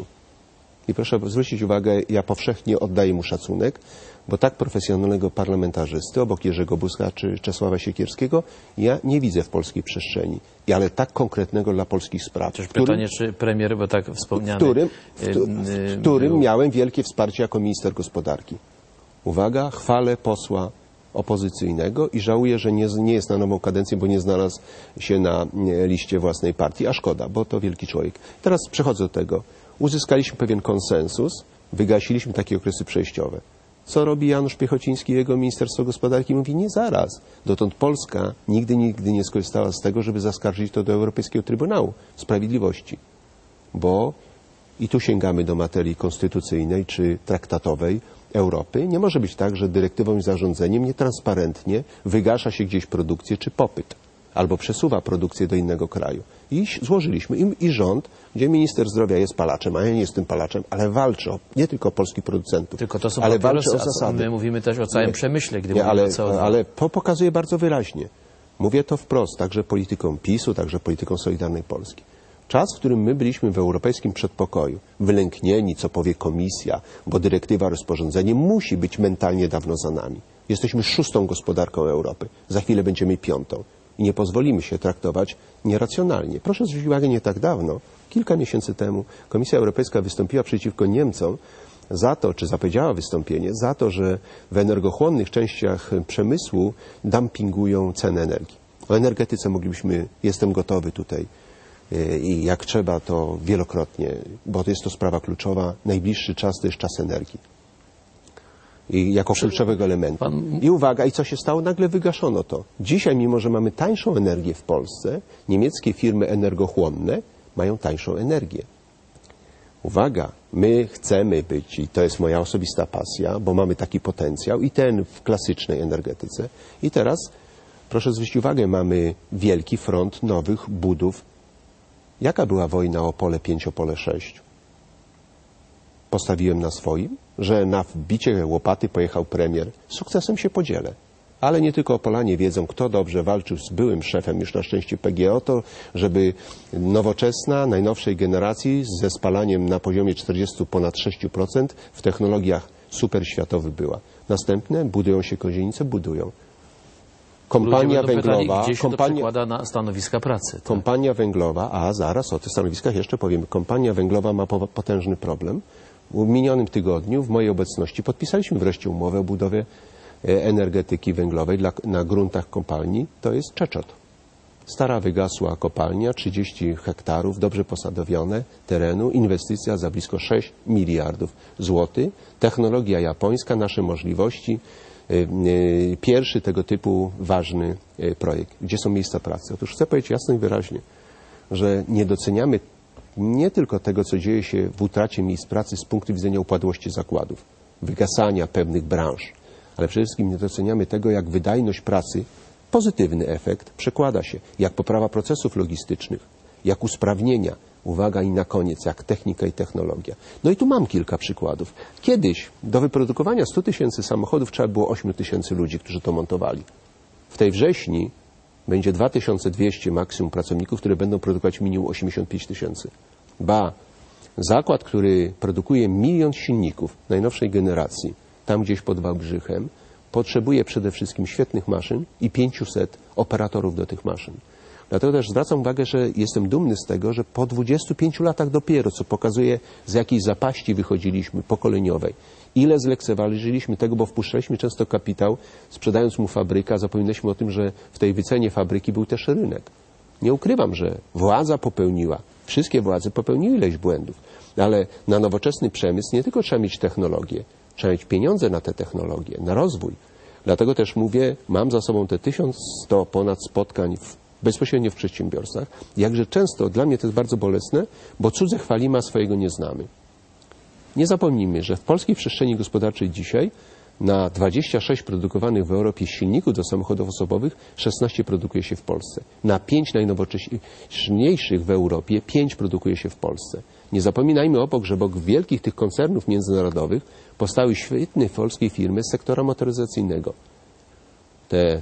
[SPEAKER 2] I proszę zwrócić uwagę, ja powszechnie oddaję mu szacunek, bo tak profesjonalnego parlamentarzysty, obok Jerzego Buzka czy Czesława Siekierskiego, ja nie widzę w polskiej przestrzeni. I ale tak konkretnego dla polskich spraw.
[SPEAKER 1] Czyż pytanie, czy premier, bo tak wspomniany...
[SPEAKER 2] W którym, w, w, w którym miałem wielkie wsparcie jako minister gospodarki. Uwaga, chwalę posła opozycyjnego i żałuję, że nie, nie jest na nową kadencję, bo nie znalazł się na liście własnej partii, a szkoda, bo to wielki człowiek. Teraz przechodzę do tego. Uzyskaliśmy pewien konsensus, wygasiliśmy takie okresy przejściowe. Co robi Janusz Piechociński i jego Ministerstwo Gospodarki? Mówi, nie zaraz. Dotąd Polska nigdy, nigdy nie skorzystała z tego, żeby zaskarżyć to do Europejskiego Trybunału Sprawiedliwości. Bo i tu sięgamy do materii konstytucyjnej czy traktatowej Europy. Nie może być tak, że dyrektywą i zarządzeniem nietransparentnie wygasza się gdzieś produkcję czy popyt. Albo przesuwa produkcję do innego kraju. I złożyliśmy im i rząd, gdzie minister zdrowia jest palaczem, a ja nie jestem palaczem, ale walczy o, nie tylko o polskich producentów,
[SPEAKER 1] tylko to są
[SPEAKER 2] ale
[SPEAKER 1] papierosy,
[SPEAKER 2] walczy o zasady.
[SPEAKER 1] My mówimy też o całym
[SPEAKER 2] nie,
[SPEAKER 1] przemyśle, gdy
[SPEAKER 2] nie,
[SPEAKER 1] mówimy
[SPEAKER 2] ale,
[SPEAKER 1] o C O dwa.
[SPEAKER 2] Ale to pokazuje bardzo wyraźnie. Mówię to wprost, także polityką PiSu, także polityką Solidarnej Polski. Czas, w którym my byliśmy w europejskim przedpokoju, wylęknieni, co powie komisja, bo dyrektywa, rozporządzenie musi być mentalnie dawno za nami. Jesteśmy szóstą gospodarką Europy. Za chwilę będziemy piątą. I nie pozwolimy się traktować nieracjonalnie. Proszę zwrócić uwagę, nie tak dawno, kilka miesięcy temu, Komisja Europejska wystąpiła przeciwko Niemcom za to, czy zapowiedziała wystąpienie, za to, że w energochłonnych częściach przemysłu dumpingują ceny energii. O energetyce moglibyśmy, jestem gotowy tutaj i jak trzeba, to wielokrotnie, bo to jest to sprawa kluczowa. Najbliższy czas to jest czas energii. I jako kluczowego elementu.
[SPEAKER 1] Pan...
[SPEAKER 2] I uwaga, i co się stało? Nagle wygaszono to. Dzisiaj, mimo że mamy tańszą energię w Polsce, niemieckie firmy energochłonne mają tańszą energię. Uwaga, my chcemy być, i to jest moja osobista pasja, bo mamy taki potencjał i ten w klasycznej energetyce. I teraz, proszę zwrócić uwagę, mamy wielki front nowych budów. Jaka była wojna o Opole pięć, Opole sześć? Postawiłem na swoim, że na wbicie łopaty pojechał premier. Sukcesem się podzielę. Ale nie tylko Opolanie wiedzą, kto dobrze walczył z byłym szefem, już na szczęście P G O, to żeby nowoczesna, najnowszej generacji ze spalaniem na poziomie czterdziestu ponad sześć procent w technologiach superświatowych była. Następne, budują się Kozienice, budują. Kompania
[SPEAKER 1] Ludzie będą
[SPEAKER 2] węglowa,
[SPEAKER 1] pytali, gdzie się
[SPEAKER 2] kompania,
[SPEAKER 1] to przekłada na stanowiska pracy. Tak?
[SPEAKER 2] kompania węglowa, a zaraz o tych stanowiskach jeszcze powiemy. Kompania węglowa ma po, potężny problem. W minionym tygodniu w mojej obecności podpisaliśmy wreszcie umowę o budowie energetyki węglowej dla, na gruntach kopalni. To jest Czeczot. Stara wygasła kopalnia, trzydzieści hektarów, dobrze posadowione terenu, inwestycja za blisko sześć miliardów złotych. Technologia japońska, nasze możliwości. Pierwszy tego typu ważny projekt. Gdzie są miejsca pracy? Otóż chcę powiedzieć jasno i wyraźnie, że nie doceniamy nie tylko tego, co dzieje się w utracie miejsc pracy z punktu widzenia upadłości zakładów, wygasania pewnych branż, ale przede wszystkim nie doceniamy tego, jak wydajność pracy, pozytywny efekt przekłada się, jak poprawa procesów logistycznych, jak usprawnienia, uwaga i na koniec, jak technika i technologia. No i tu mam kilka przykładów. Kiedyś do wyprodukowania stu tysięcy samochodów trzeba było ośmiu tysięcy ludzi, którzy to montowali. W tej wrześni będzie dwa tysiące dwieście maksimum pracowników, które będą produkować minimum osiemdziesiąt pięć tysięcy. Ba, zakład, który produkuje milion silników najnowszej generacji, tam gdzieś pod Wałbrzychem, potrzebuje przede wszystkim świetnych maszyn i pięciuset operatorów do tych maszyn. Dlatego też zwracam uwagę, że jestem dumny z tego, że po dwudziestu pięciu latach dopiero, co pokazuje, z jakiej zapaści wychodziliśmy pokoleniowej, ile zlekceważyliśmy tego, bo wpuszczaliśmy często kapitał, sprzedając mu fabrykę, a zapominaliśmy o tym, że w tej wycenie fabryki był też rynek. Nie ukrywam, że władza popełniła, wszystkie władze popełniły ileś błędów, ale na nowoczesny przemysł nie tylko trzeba mieć technologię, trzeba mieć pieniądze na te technologie, na rozwój. Dlatego też mówię, mam za sobą te tysiąc sto ponad spotkań w, bezpośrednio w przedsiębiorstwach. Jakże często, dla mnie to jest bardzo bolesne, bo cudze chwalimy, a swojego nie znamy. Nie zapomnijmy, że w polskiej przestrzeni gospodarczej dzisiaj na dwadzieścia sześć produkowanych w Europie silników do samochodów osobowych szesnaście produkuje się w Polsce. Na pięć najnowocześniejszych w Europie pięć produkuje się w Polsce. Nie zapominajmy obok, że obok wielkich tych koncernów międzynarodowych powstały świetne polskie firmy z sektora motoryzacyjnego. Te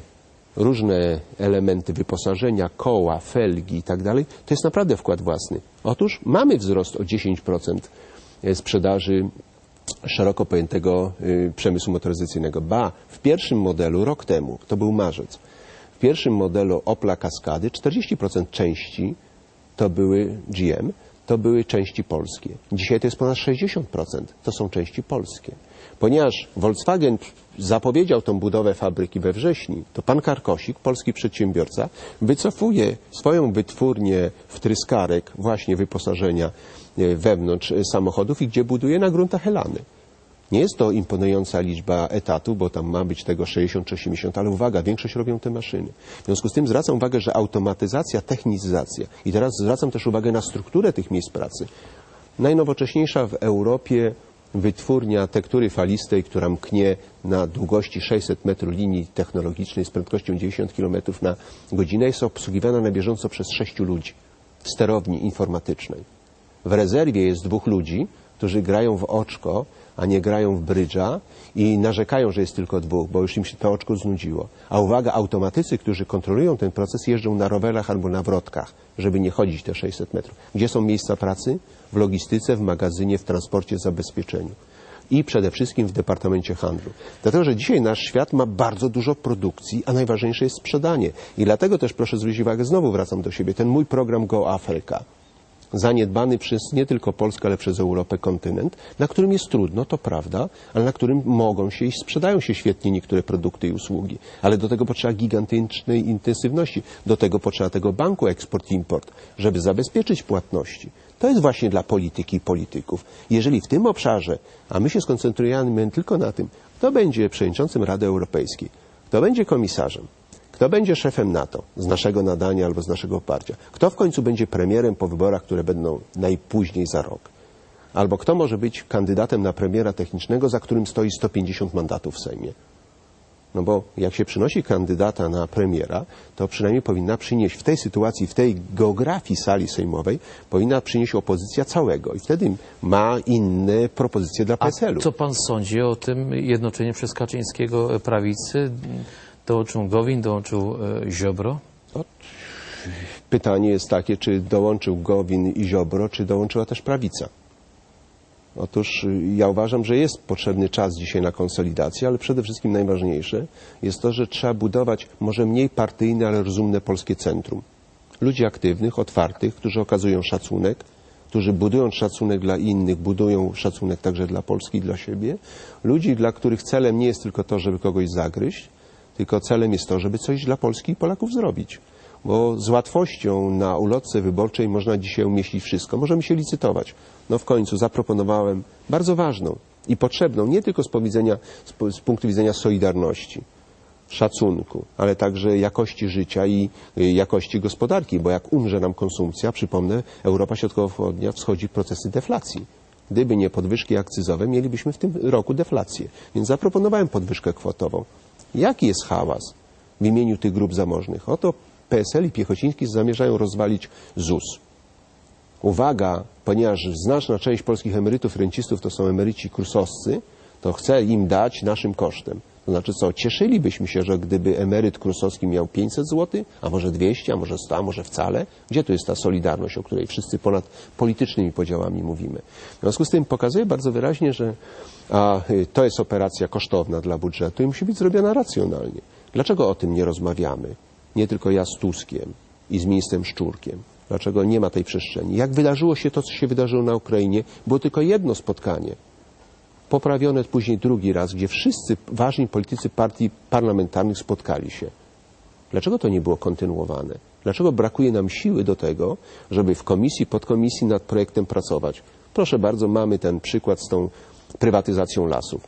[SPEAKER 2] różne elementy wyposażenia, koła, felgi i tak dalej, to jest naprawdę wkład własny. Otóż mamy wzrost o dziesięć procent sprzedaży szeroko pojętego przemysłu motoryzacyjnego. Ba, w pierwszym modelu rok temu, to był marzec, w pierwszym modelu Opla Kaskady czterdzieści procent części to były G M, to były części polskie. Dzisiaj to jest ponad sześćdziesiąt procent, to są części polskie. Ponieważ Volkswagen zapowiedział tą budowę fabryki we wrześniu, to pan Karkosik, polski przedsiębiorca, wycofuje swoją wytwórnię wtryskarek, właśnie wyposażenia wewnątrz samochodów i gdzie buduje na gruntach Elany. Nie jest to imponująca liczba etatów, bo tam ma być tego sześćdziesiąt czy osiemdziesiąt, ale uwaga, większość robią te maszyny. W związku z tym zwracam uwagę, że automatyzacja, technicyzacja i teraz zwracam też uwagę na strukturę tych miejsc pracy. Najnowocześniejsza w Europie wytwórnia tektury falistej, która mknie na długości sześćset metrów linii technologicznej z prędkością dziewięćdziesiąt kilometrów na godzinę, jest obsługiwana na bieżąco przez sześciu ludzi w sterowni informatycznej. W rezerwie jest dwóch ludzi, którzy grają w oczko, a nie grają w brydża i narzekają, że jest tylko dwóch, bo już im się to oczko znudziło. A uwaga, automatycy, którzy kontrolują ten proces, jeżdżą na rowerach albo na wrotkach, żeby nie chodzić te sześćset metrów. Gdzie są miejsca pracy? W logistyce, w magazynie, w transporcie, w zabezpieczeniu. I przede wszystkim w Departamencie Handlu. Dlatego, że dzisiaj nasz świat ma bardzo dużo produkcji, a najważniejsze jest sprzedanie. I dlatego też proszę zwrócić uwagę, znowu wracam do siebie, ten mój program Go Africa. Zaniedbany przez nie tylko Polskę, ale przez Europę kontynent, na którym jest trudno, to prawda, ale na którym mogą się i sprzedają się świetnie niektóre produkty i usługi. Ale do tego potrzeba gigantycznej intensywności. Do tego potrzeba tego banku eksport-import, żeby zabezpieczyć płatności. To jest właśnie dla polityki i polityków. Jeżeli w tym obszarze, a my się skoncentrujemy tylko na tym, kto będzie przewodniczącym Rady Europejskiej, kto będzie komisarzem, kto będzie szefem NATO z naszego nadania albo z naszego oparcia? Kto w końcu będzie premierem po wyborach, które będą najpóźniej za rok? Albo kto może być kandydatem na premiera technicznego, za którym stoi sto pięćdziesiąt mandatów w Sejmie? No bo jak się przynosi kandydata na premiera, to przynajmniej powinna przynieść w tej sytuacji, w tej geografii sali sejmowej, powinna przynieść opozycja całego. I wtedy ma inne propozycje dla P S L u.
[SPEAKER 1] A co pan sądzi o tym jednoczeniu przez Kaczyńskiego prawicy? Dołączył Gowin, dołączył e, Ziobro?
[SPEAKER 2] No, pytanie jest takie, czy dołączył Gowin i Ziobro, czy dołączyła też prawica. Otóż ja uważam, że jest potrzebny czas dzisiaj na konsolidację, ale przede wszystkim najważniejsze jest to, że trzeba budować może mniej partyjne, ale rozumne polskie centrum. Ludzi aktywnych, otwartych, którzy okazują szacunek, którzy budując szacunek dla innych, budują szacunek także dla Polski i dla siebie. Ludzi, dla których celem nie jest tylko to, żeby kogoś zagryźć, tylko celem jest to, żeby coś dla Polski i Polaków zrobić. Bo z łatwością na ulotce wyborczej można dzisiaj umieścić wszystko. Możemy się licytować. No w końcu zaproponowałem bardzo ważną i potrzebną, nie tylko z, powiedzenia, z, z punktu widzenia solidarności, szacunku, ale także jakości życia i jakości gospodarki, bo jak umrze nam konsumpcja, przypomnę, Europa Środkowo-Wschodnia wschodzi w procesy deflacji. Gdyby nie podwyżki akcyzowe, mielibyśmy w tym roku deflację. Więc zaproponowałem podwyżkę kwotową. Jaki jest hałas w imieniu tych grup zamożnych? Oto P S L i Piechociński zamierzają rozwalić ZUS. Uwaga, ponieważ znaczna część polskich emerytów, rencistów to są emeryci krusowscy, to chcę im dać naszym kosztem. To znaczy co, cieszylibyśmy się, że gdyby emeryt krusowski miał pięćset złotych, a może dwieście, a może sto, a może wcale? Gdzie tu jest ta solidarność, o której wszyscy ponad politycznymi podziałami mówimy? W związku z tym pokazuję bardzo wyraźnie, że a, to jest operacja kosztowna dla budżetu i musi być zrobiona racjonalnie. Dlaczego o tym nie rozmawiamy? Nie tylko ja z Tuskiem i z ministrem Szczurkiem. Dlaczego nie ma tej przestrzeni? Jak wydarzyło się to, co się wydarzyło na Ukrainie, było tylko jedno spotkanie. Poprawione później drugi raz, gdzie wszyscy ważni politycy partii parlamentarnych spotkali się. Dlaczego to nie było kontynuowane? Dlaczego brakuje nam siły do tego, żeby w komisji, podkomisji nad projektem pracować? Proszę bardzo, mamy ten przykład z tą prywatyzacją lasów.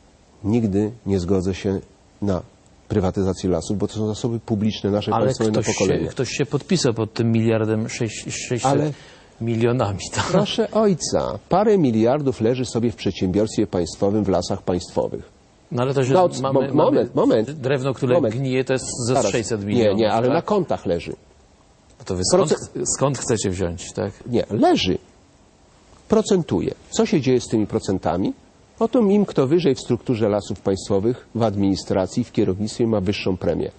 [SPEAKER 2] Nigdy nie zgodzę się na prywatyzację lasów, bo to są zasoby publiczne, nasze państwowe na pokolenia.
[SPEAKER 1] Ale ktoś się podpisał pod tym miliardem sześćset
[SPEAKER 2] Ale
[SPEAKER 1] milionami. To...
[SPEAKER 2] Proszę ojca, parę miliardów leży sobie w przedsiębiorstwie państwowym, w lasach państwowych.
[SPEAKER 1] No ale to jest,
[SPEAKER 2] No,
[SPEAKER 1] mamy,
[SPEAKER 2] mo- moment,
[SPEAKER 1] mamy
[SPEAKER 2] moment.
[SPEAKER 1] drewno, które
[SPEAKER 2] Moment.
[SPEAKER 1] gnije, to jest ze
[SPEAKER 2] Zaraz.
[SPEAKER 1] sześćset milionów.
[SPEAKER 2] Nie, nie, ale
[SPEAKER 1] tak?
[SPEAKER 2] na kontach leży.
[SPEAKER 1] To wy skąd,
[SPEAKER 2] Proce-
[SPEAKER 1] skąd chcecie wziąć, tak?
[SPEAKER 2] Nie, leży. Procentuje. Co się dzieje z tymi procentami? Oto im, kto wyżej w strukturze lasów państwowych, w administracji, w kierownictwie ma wyższą premię.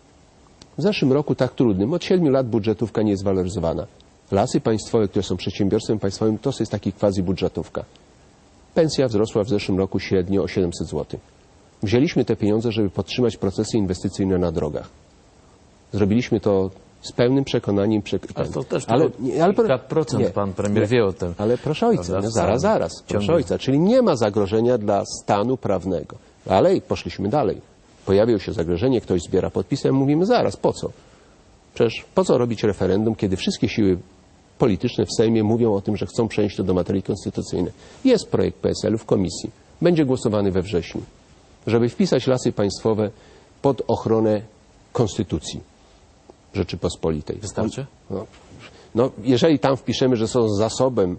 [SPEAKER 2] W zeszłym roku tak trudnym, od siedmiu lat budżetówka nie jest waloryzowana. Lasy państwowe, które są przedsiębiorstwem państwowym, to jest taki quasi budżetówka. Pensja wzrosła w zeszłym roku średnio o siedemset złotych. Wzięliśmy te pieniądze, żeby podtrzymać procesy inwestycyjne na drogach. Zrobiliśmy to z pełnym przekonaniem. Prze...
[SPEAKER 1] Ale to też
[SPEAKER 2] ale,
[SPEAKER 1] nie,
[SPEAKER 2] ale,
[SPEAKER 1] kilka procent
[SPEAKER 2] nie,
[SPEAKER 1] pan premier
[SPEAKER 2] nie.
[SPEAKER 1] wie o tym.
[SPEAKER 2] Ale proszę ojca,
[SPEAKER 1] Prawda?
[SPEAKER 2] no, zaraz, zaraz. Proszę
[SPEAKER 1] Ciągle.
[SPEAKER 2] ojca, czyli nie ma zagrożenia dla stanu prawnego. Ale poszliśmy dalej. Pojawiło się zagrożenie, ktoś zbiera podpisy, a mówimy zaraz, po co? Przecież po co robić referendum, kiedy wszystkie siły polityczne w Sejmie mówią o tym, że chcą przenieść to do materii konstytucyjnej. Jest projekt P S L-u w komisji. Będzie głosowany we wrześniu. Żeby wpisać lasy państwowe pod ochronę konstytucji Rzeczypospolitej.
[SPEAKER 1] Wystarczy?
[SPEAKER 2] No, no, jeżeli tam wpiszemy, że są zasobem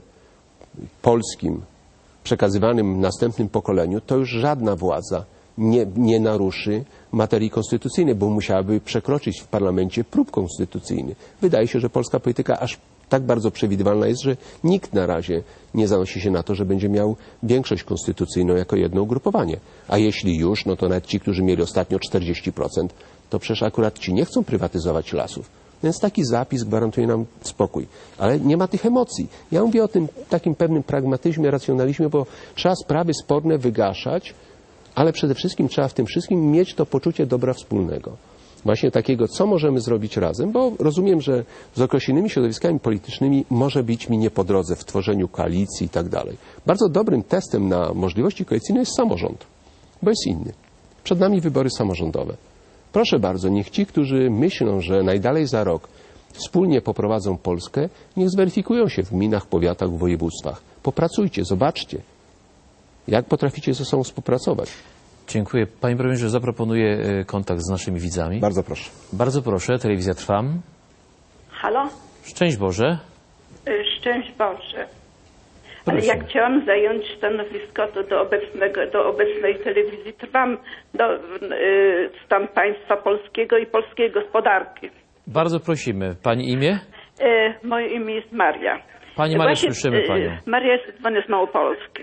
[SPEAKER 2] polskim przekazywanym następnym pokoleniu, to już żadna władza nie, nie naruszy materii konstytucyjnej, bo musiałaby przekroczyć w parlamencie próg konstytucyjny. Wydaje się, że polska polityka aż tak bardzo przewidywalna jest, że nikt na razie nie zanosi się na to, że będzie miał większość konstytucyjną jako jedno ugrupowanie. A jeśli już, no to nawet ci, którzy mieli ostatnio czterdzieści procent, to przecież akurat ci nie chcą prywatyzować lasów. Więc taki zapis gwarantuje nam spokój. Ale nie ma tych emocji. Ja mówię o tym takim pewnym pragmatyzmie, racjonalizmie, bo trzeba sprawy sporne wygaszać, ale przede wszystkim trzeba w tym wszystkim mieć to poczucie dobra wspólnego. Właśnie takiego, co możemy zrobić razem, bo rozumiem, że z określonymi środowiskami politycznymi może być mi nie po drodze w tworzeniu koalicji i tak dalej. Bardzo dobrym testem na możliwości koalicyjne jest samorząd, bo jest inny. Przed nami wybory samorządowe. Proszę bardzo, niech ci, którzy myślą, że najdalej za rok wspólnie poprowadzą Polskę, niech zweryfikują się w gminach, powiatach, w województwach. Popracujcie, zobaczcie, jak potraficie ze sobą współpracować.
[SPEAKER 1] Dziękuję. Panie premierze, zaproponuję e, kontakt z naszymi widzami.
[SPEAKER 2] Bardzo proszę.
[SPEAKER 1] Bardzo proszę, telewizja Trwam.
[SPEAKER 3] Halo?
[SPEAKER 1] Szczęść Boże.
[SPEAKER 3] Y, Szczęść Boże. Ale
[SPEAKER 1] Proszę.
[SPEAKER 3] jak chciałam zająć stanowisko, to do, obecnego, do obecnej telewizji Trwam, do y, stan państwa polskiego i polskiej gospodarki.
[SPEAKER 1] Bardzo prosimy. Pani imię?
[SPEAKER 3] Y, moje imię jest Maria.
[SPEAKER 1] Pani Maria,
[SPEAKER 3] Właśnie,
[SPEAKER 1] słyszymy
[SPEAKER 3] y,
[SPEAKER 1] Panią.
[SPEAKER 3] Maria jest dzwonię z Małopolski.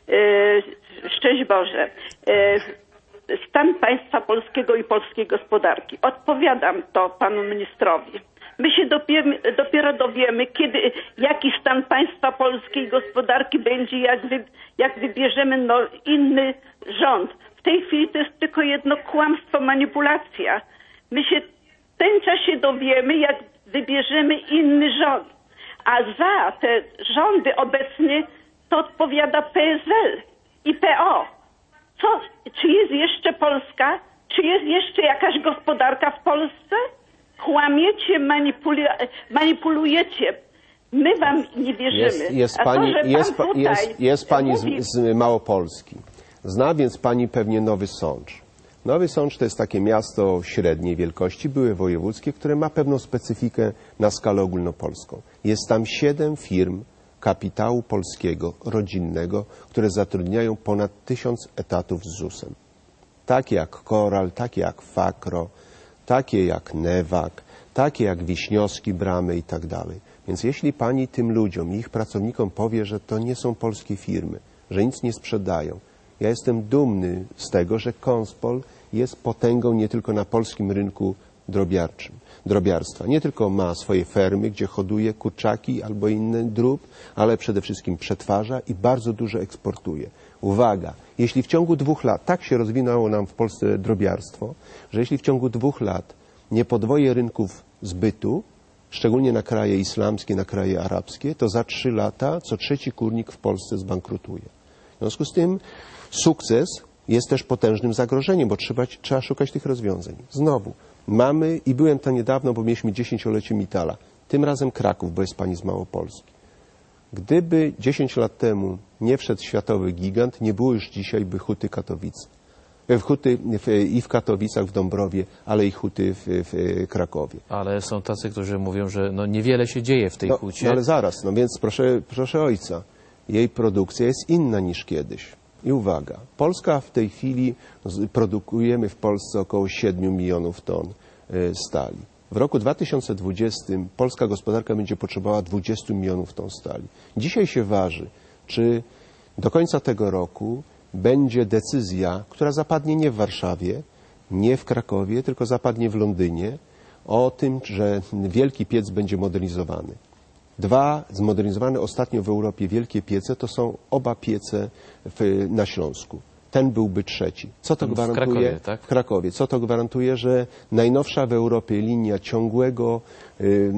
[SPEAKER 3] Y, Szczęść Boże. Y, stan państwa polskiego i polskiej gospodarki. Odpowiadam to panu ministrowi. My się dopiero, dopiero dowiemy, kiedy, jaki stan państwa polskiej gospodarki będzie, jak, wy, jak wybierzemy no, inny rząd. W tej chwili to jest tylko jedno kłamstwo, manipulacja. My się w tym czasie dowiemy, jak wybierzemy inny rząd. A za te rządy obecnie to odpowiada P S L i P O. Co? Czy jest jeszcze Polska? Czy jest jeszcze jakaś gospodarka w Polsce? Kłamiecie, manipulu manipulujecie. My wam nie wierzymy.
[SPEAKER 2] Jest, jest
[SPEAKER 3] A to,
[SPEAKER 2] pani,
[SPEAKER 3] że pan
[SPEAKER 2] jest,
[SPEAKER 3] tutaj
[SPEAKER 2] jest, jest pani
[SPEAKER 3] mówi...
[SPEAKER 2] z, z Małopolski. Zna więc pani pewnie Nowy Sącz. Nowy Sącz to jest takie miasto średniej wielkości, były wojewódzkie, które ma pewną specyfikę na skalę ogólnopolską. Jest tam siedem firm kapitału polskiego, rodzinnego, które zatrudniają ponad tysiąc etatów z zusem. Takie jak Koral, takie jak Fakro, takie jak Newak, takie jak Wiśniowski, Bramy i tak dalej. Więc jeśli pani tym ludziom i ich pracownikom powie, że to nie są polskie firmy, że nic nie sprzedają, ja jestem dumny z tego, że Conspol jest potęgą nie tylko na polskim rynku drobiarczym, drobiarstwa. Nie tylko ma swoje fermy, gdzie hoduje kurczaki albo inny drób, ale przede wszystkim przetwarza i bardzo dużo eksportuje. Uwaga, jeśli w ciągu dwóch lat, tak się rozwinęło nam w Polsce drobiarstwo, że jeśli w ciągu dwóch lat nie podwoje rynków zbytu, szczególnie na kraje islamskie, na kraje arabskie, to za trzy lata co trzeci kurnik w Polsce zbankrutuje. W związku z tym sukces jest też potężnym zagrożeniem, bo trzeba, trzeba szukać tych rozwiązań. Znowu, mamy, i byłem tam niedawno, bo mieliśmy dziesięciolecie Mittala, tym razem Kraków, bo jest pani z Małopolski. Gdyby dziesięć lat temu nie wszedł światowy gigant, nie było już dzisiaj by Huty Katowice. W Huty w, i w Katowicach, w Dąbrowie, ale i Huty w, w Krakowie.
[SPEAKER 1] Ale są tacy, którzy mówią, że no niewiele się dzieje w tej
[SPEAKER 2] no,
[SPEAKER 1] hucie.
[SPEAKER 2] No ale zaraz, no więc proszę, proszę ojca, jej produkcja jest inna niż kiedyś. I uwaga, Polska w tej chwili, produkujemy w Polsce około siedmiu milionów ton stali. W roku dwa tysiące dwudziestym polska gospodarka będzie potrzebowała dwudziestu milionów ton stali. Dzisiaj się waży, czy do końca tego roku będzie decyzja, która zapadnie nie w Warszawie, nie w Krakowie, tylko zapadnie w Londynie, o tym, że wielki piec będzie modernizowany. Dwa zmodernizowane ostatnio w Europie wielkie piece to są oba piece w, na Śląsku. Ten byłby trzeci. Co to
[SPEAKER 1] w
[SPEAKER 2] gwarantuje?
[SPEAKER 1] Krakowie, tak?
[SPEAKER 2] W Krakowie. Co to gwarantuje? Że najnowsza w Europie linia ciągłego, yy,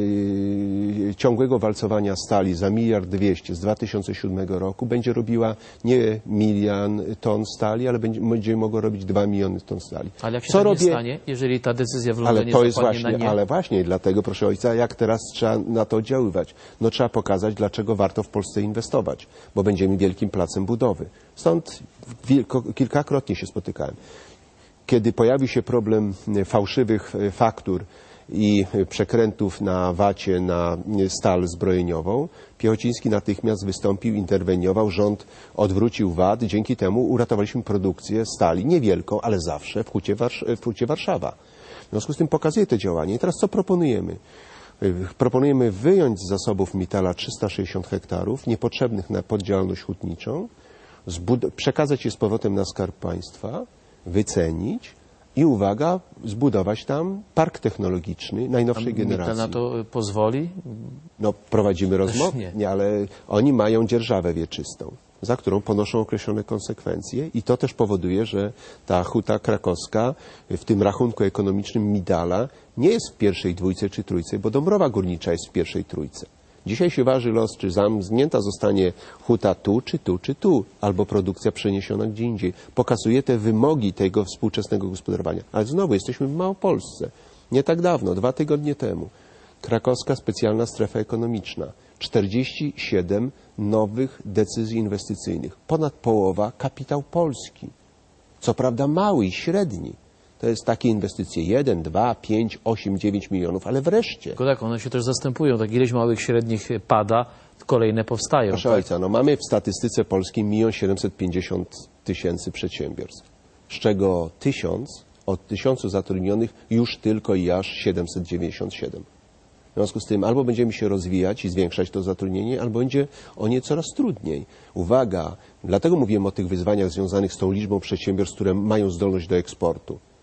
[SPEAKER 2] yy, ciągłego walcowania stali za miliard dwieście z dwa tysiące siódmego roku będzie robiła nie milion ton stali, ale będzie, będzie mogła robić dwa miliony ton stali.
[SPEAKER 1] Ale jak się
[SPEAKER 2] Co
[SPEAKER 1] tak
[SPEAKER 2] robię?
[SPEAKER 1] nie stanie, jeżeli ta decyzja w Londynie
[SPEAKER 2] Ale to jest
[SPEAKER 1] zapadnie
[SPEAKER 2] właśnie,
[SPEAKER 1] na nie?
[SPEAKER 2] ale właśnie dlatego, proszę ojca, jak teraz trzeba na to oddziaływać? No trzeba pokazać, dlaczego warto w Polsce inwestować, bo będziemy wielkim placem budowy. Stąd kilkakrotnie się spotykałem. Kiedy pojawił się problem fałszywych faktur i przekrętów na wacie na stal zbrojeniową, Piechociński natychmiast wystąpił, interweniował, rząd odwrócił V A T, dzięki temu uratowaliśmy produkcję stali, niewielką, ale zawsze w hucie, Warsz w hucie Warszawa. W związku z tym pokazuje to działanie. I teraz co proponujemy? Proponujemy wyjąć z zasobów Mittala trzysta sześćdziesiąt hektarów, niepotrzebnych na poddziałalność hutniczą, przekazać je z powrotem na Skarb Państwa, wycenić i, uwaga, zbudować tam park technologiczny najnowszej
[SPEAKER 1] A
[SPEAKER 2] generacji.
[SPEAKER 1] Mittal na to pozwoli?
[SPEAKER 2] No, prowadzimy rozmowy,
[SPEAKER 1] nie.
[SPEAKER 2] nie, ale oni mają dzierżawę wieczystą, za którą ponoszą określone konsekwencje i to też powoduje, że ta huta krakowska w tym rachunku ekonomicznym Mittala nie jest w pierwszej dwójce czy trójce, bo Dąbrowa Górnicza jest w pierwszej trójce. Dzisiaj się waży los, czy zamknięta zostanie huta tu, czy tu, czy tu, albo produkcja przeniesiona gdzie indziej. Pokazuje te wymogi tego współczesnego gospodarowania. Ale znowu jesteśmy w Małopolsce. Nie tak dawno, dwa tygodnie temu. Krakowska Specjalna Strefa Ekonomiczna. czterdzieści siedem nowych decyzji inwestycyjnych. Ponad połowa kapitał polski. Co prawda mały i średni. To jest takie inwestycje jeden, dwa, pięć, osiem, dziewięć milionów, ale wreszcie.
[SPEAKER 1] Tylko tak, one się też zastępują. Tak ileś małych, średnich pada, kolejne powstają.
[SPEAKER 2] Proszę
[SPEAKER 1] tak?
[SPEAKER 2] ojca, no mamy w statystyce polskiej milion siedemset pięćdziesiąt tysięcy przedsiębiorstw, z czego tysiąc, od tysiącu zatrudnionych już tylko i aż siedemset dziewięćdziesiąt siedem. W związku z tym albo będziemy się rozwijać i zwiększać to zatrudnienie, albo będzie o nie coraz trudniej. Uwaga, dlatego mówiłem o tych wyzwaniach związanych z tą liczbą przedsiębiorstw, które mają zdolność do eksportu.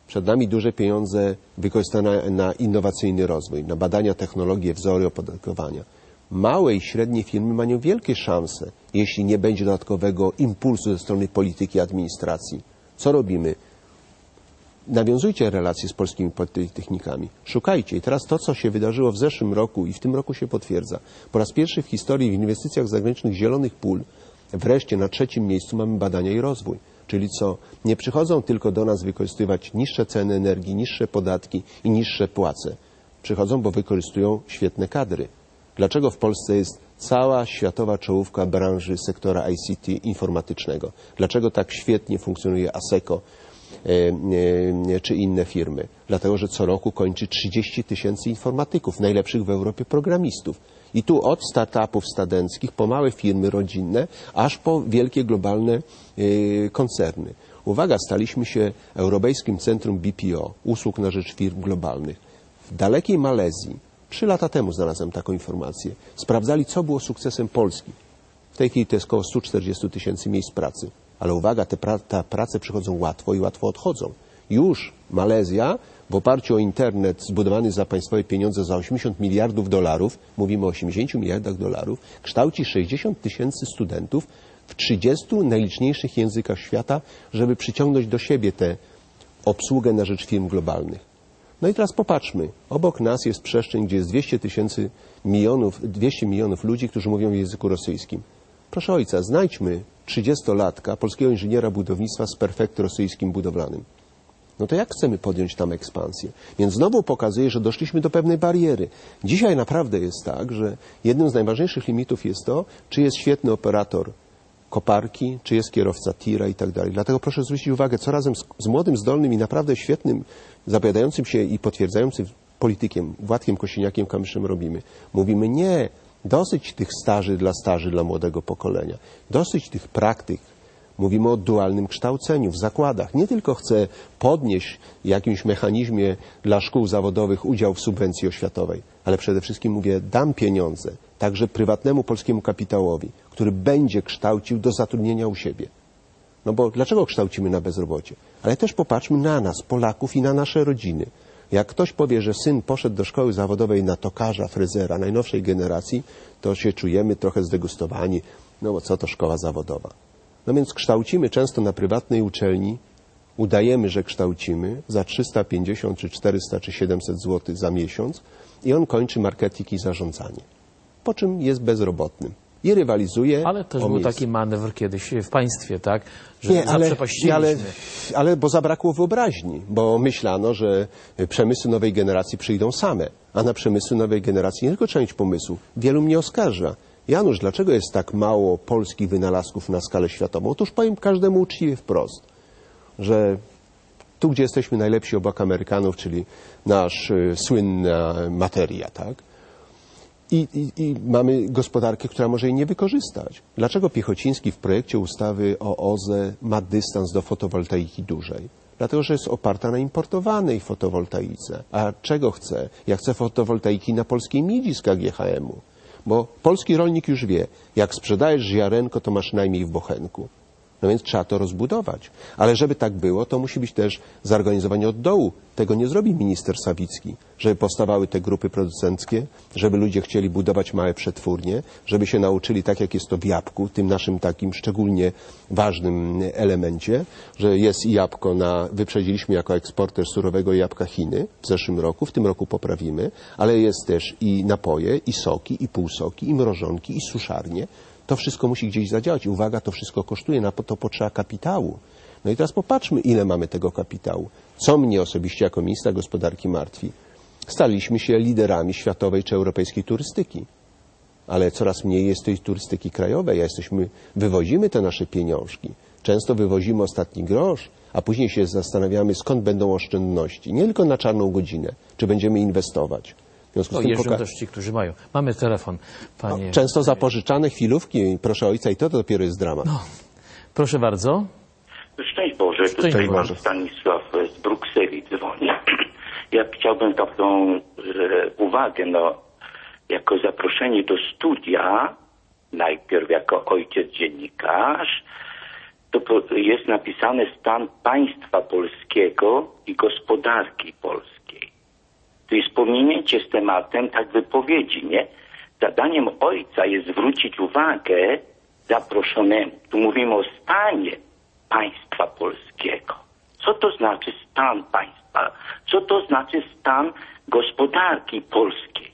[SPEAKER 2] Przed nami duże pieniądze wykorzystane na innowacyjny rozwój, na badania, technologie, wzory opodatkowania. Małe i średnie firmy mają wielkie szanse, jeśli nie będzie dodatkowego impulsu ze strony polityki administracji. Co robimy? Nawiązujcie relacje z polskimi politechnikami. Szukajcie. I teraz to, co się wydarzyło w zeszłym roku i w tym roku się potwierdza. Po raz pierwszy w historii w inwestycjach zagranicznych zielonych pól wreszcie na trzecim miejscu mamy badania i rozwój. Czyli co? Nie przychodzą tylko do nas wykorzystywać niższe ceny energii, niższe podatki i niższe płace. Przychodzą, bo wykorzystują świetne kadry. Dlaczego w Polsce jest cała światowa czołówka branży sektora I C T informatycznego? Dlaczego tak świetnie funkcjonuje ASECO e, e, czy inne firmy? Dlatego, że co roku kończy trzydzieści tysięcy informatyków, najlepszych w Europie programistów. I tu od startupów studenckich, po małe firmy rodzinne, aż po wielkie globalne e, koncerny. Uwaga, staliśmy się Europejskim Centrum B P O, usług na rzecz firm globalnych. W dalekiej Malezji, trzy lata temu znalazłem taką informację, sprawdzali, co było sukcesem Polski. W tej chwili to jest około sto czterdzieści tysięcy miejsc pracy. Ale uwaga, te, pra te prace przychodzą łatwo i łatwo odchodzą. Już Malezja w oparciu o internet zbudowany za państwowe pieniądze za osiemdziesiąt miliardów dolarów, mówimy o osiemdziesięciu miliardach dolarów, kształci sześćdziesiąt tysięcy studentów w trzydziestu najliczniejszych językach świata, żeby przyciągnąć do siebie tę obsługę na rzecz firm globalnych. No i teraz popatrzmy. Obok nas jest przestrzeń, gdzie jest dwieście tysięcy milionów, dwieście milionów ludzi, którzy mówią w języku rosyjskim. Proszę ojca, znajdźmy trzydziestolatka, polskiego inżyniera budownictwa z perfektu rosyjskim budowlanym. No to jak chcemy podjąć tam ekspansję? Więc znowu pokazuje, że doszliśmy do pewnej bariery. Dzisiaj naprawdę jest tak, że jednym z najważniejszych limitów jest to, czy jest świetny operator koparki, czy jest kierowca tira i tak dalej. Dlatego proszę zwrócić uwagę, co razem z, z młodym, zdolnym i naprawdę świetnym, zapowiadającym się i potwierdzającym politykiem Władkiem Kosiniakiem-Kamyszem robimy. Mówimy nie, dosyć tych staży dla staży dla młodego pokolenia. Dosyć tych praktyk. Mówimy o dualnym kształceniu w zakładach. Nie tylko chcę podnieść w jakimś mechanizmie dla szkół zawodowych udział w subwencji oświatowej, ale przede wszystkim mówię, dam pieniądze także prywatnemu polskiemu kapitałowi, który będzie kształcił do zatrudnienia u siebie. No bo dlaczego kształcimy na bezrobocie? Ale też popatrzmy na nas, Polaków i na nasze rodziny. Jak ktoś powie, że syn poszedł do szkoły zawodowej na tokarza, fryzera najnowszej generacji, to się czujemy trochę zdegustowani, no bo co to szkoła zawodowa? No więc kształcimy często na prywatnej uczelni, udajemy, że kształcimy za trzysta pięćdziesiąt, czy czterysta, czy siedemset złotych za miesiąc i on kończy marketing i zarządzanie. Po czym jest bezrobotnym i rywalizuje.
[SPEAKER 1] Ale też
[SPEAKER 2] o
[SPEAKER 1] był
[SPEAKER 2] miejsce.
[SPEAKER 1] taki manewr kiedyś w państwie, tak? Że
[SPEAKER 2] Nie, ale,
[SPEAKER 1] zaprzepaściliśmy.
[SPEAKER 2] ale, ale bo zabrakło wyobraźni, bo myślano, że przemysły nowej generacji przyjdą same, a na przemysły nowej generacji nie tylko trzeba mieć pomysłu. Wielu mnie oskarża. Janusz, dlaczego jest tak mało polskich wynalazków na skalę światową? Otóż powiem każdemu uczciwie wprost, że tu, gdzie jesteśmy najlepsi obok Amerykanów, czyli nasz y, słynna materia, tak? I, i, I mamy gospodarkę, która może jej nie wykorzystać. Dlaczego Piechociński w projekcie ustawy o O Z E ma dystans do fotowoltaiki dużej? Dlatego, że jest oparta na importowanej fotowoltaice. A czego chce? Ja chcę fotowoltaiki na polskiej miedzi z K G H M-u. Bo polski rolnik już wie, jak sprzedajesz ziarenko, to masz najmniej w bochenku. No więc trzeba to rozbudować. Ale żeby tak było, to musi być też zorganizowanie od dołu. Tego nie zrobi minister Sawicki. Żeby powstawały te grupy producenckie, żeby ludzie chcieli budować małe przetwórnie, żeby się nauczyli, tak jak jest to w jabłku, tym naszym takim szczególnie ważnym elemencie, że jest i jabłko na, wyprzedziliśmy jako eksporter surowego jabłka Chiny w zeszłym roku, w tym roku poprawimy, ale jest też i napoje, i soki, i półsoki, i mrożonki, i suszarnie. To wszystko musi gdzieś zadziałać. I uwaga, to wszystko kosztuje, na to potrzeba kapitału. No i teraz popatrzmy, ile mamy tego kapitału. Co mnie osobiście jako ministra gospodarki martwi? Staliśmy się liderami światowej czy europejskiej turystyki. Ale coraz mniej jest tej turystyki krajowej. A jesteśmy, wywozimy te nasze pieniążki. Często wywozimy ostatni grosz, a później się zastanawiamy, skąd będą oszczędności. Nie tylko na czarną godzinę. Czy będziemy inwestować.
[SPEAKER 1] No, jeżdżą też ci, którzy mają. Mamy telefon, panie.
[SPEAKER 2] No, często zapożyczane chwilówki, proszę ojca, i to, to dopiero jest dramat.
[SPEAKER 1] No. Proszę bardzo.
[SPEAKER 4] Szczęść Boże,
[SPEAKER 1] Szczęść
[SPEAKER 4] tutaj
[SPEAKER 1] Boże.
[SPEAKER 4] pan Stanisław z Brukseli dzwoni. Ja chciałbym taką e, uwagę, no, jako zaproszenie do studia, najpierw jako ojciec dziennikarz, to po- jest napisane stan państwa polskiego i gospodarki polskiej. To jest pominięcie z tematem tak wypowiedzi, nie? Zadaniem ojca jest zwrócić uwagę zaproszonemu. Tu mówimy o stanie państwa polskiego. Co to znaczy stan państwa? Co to znaczy stan gospodarki polskiej?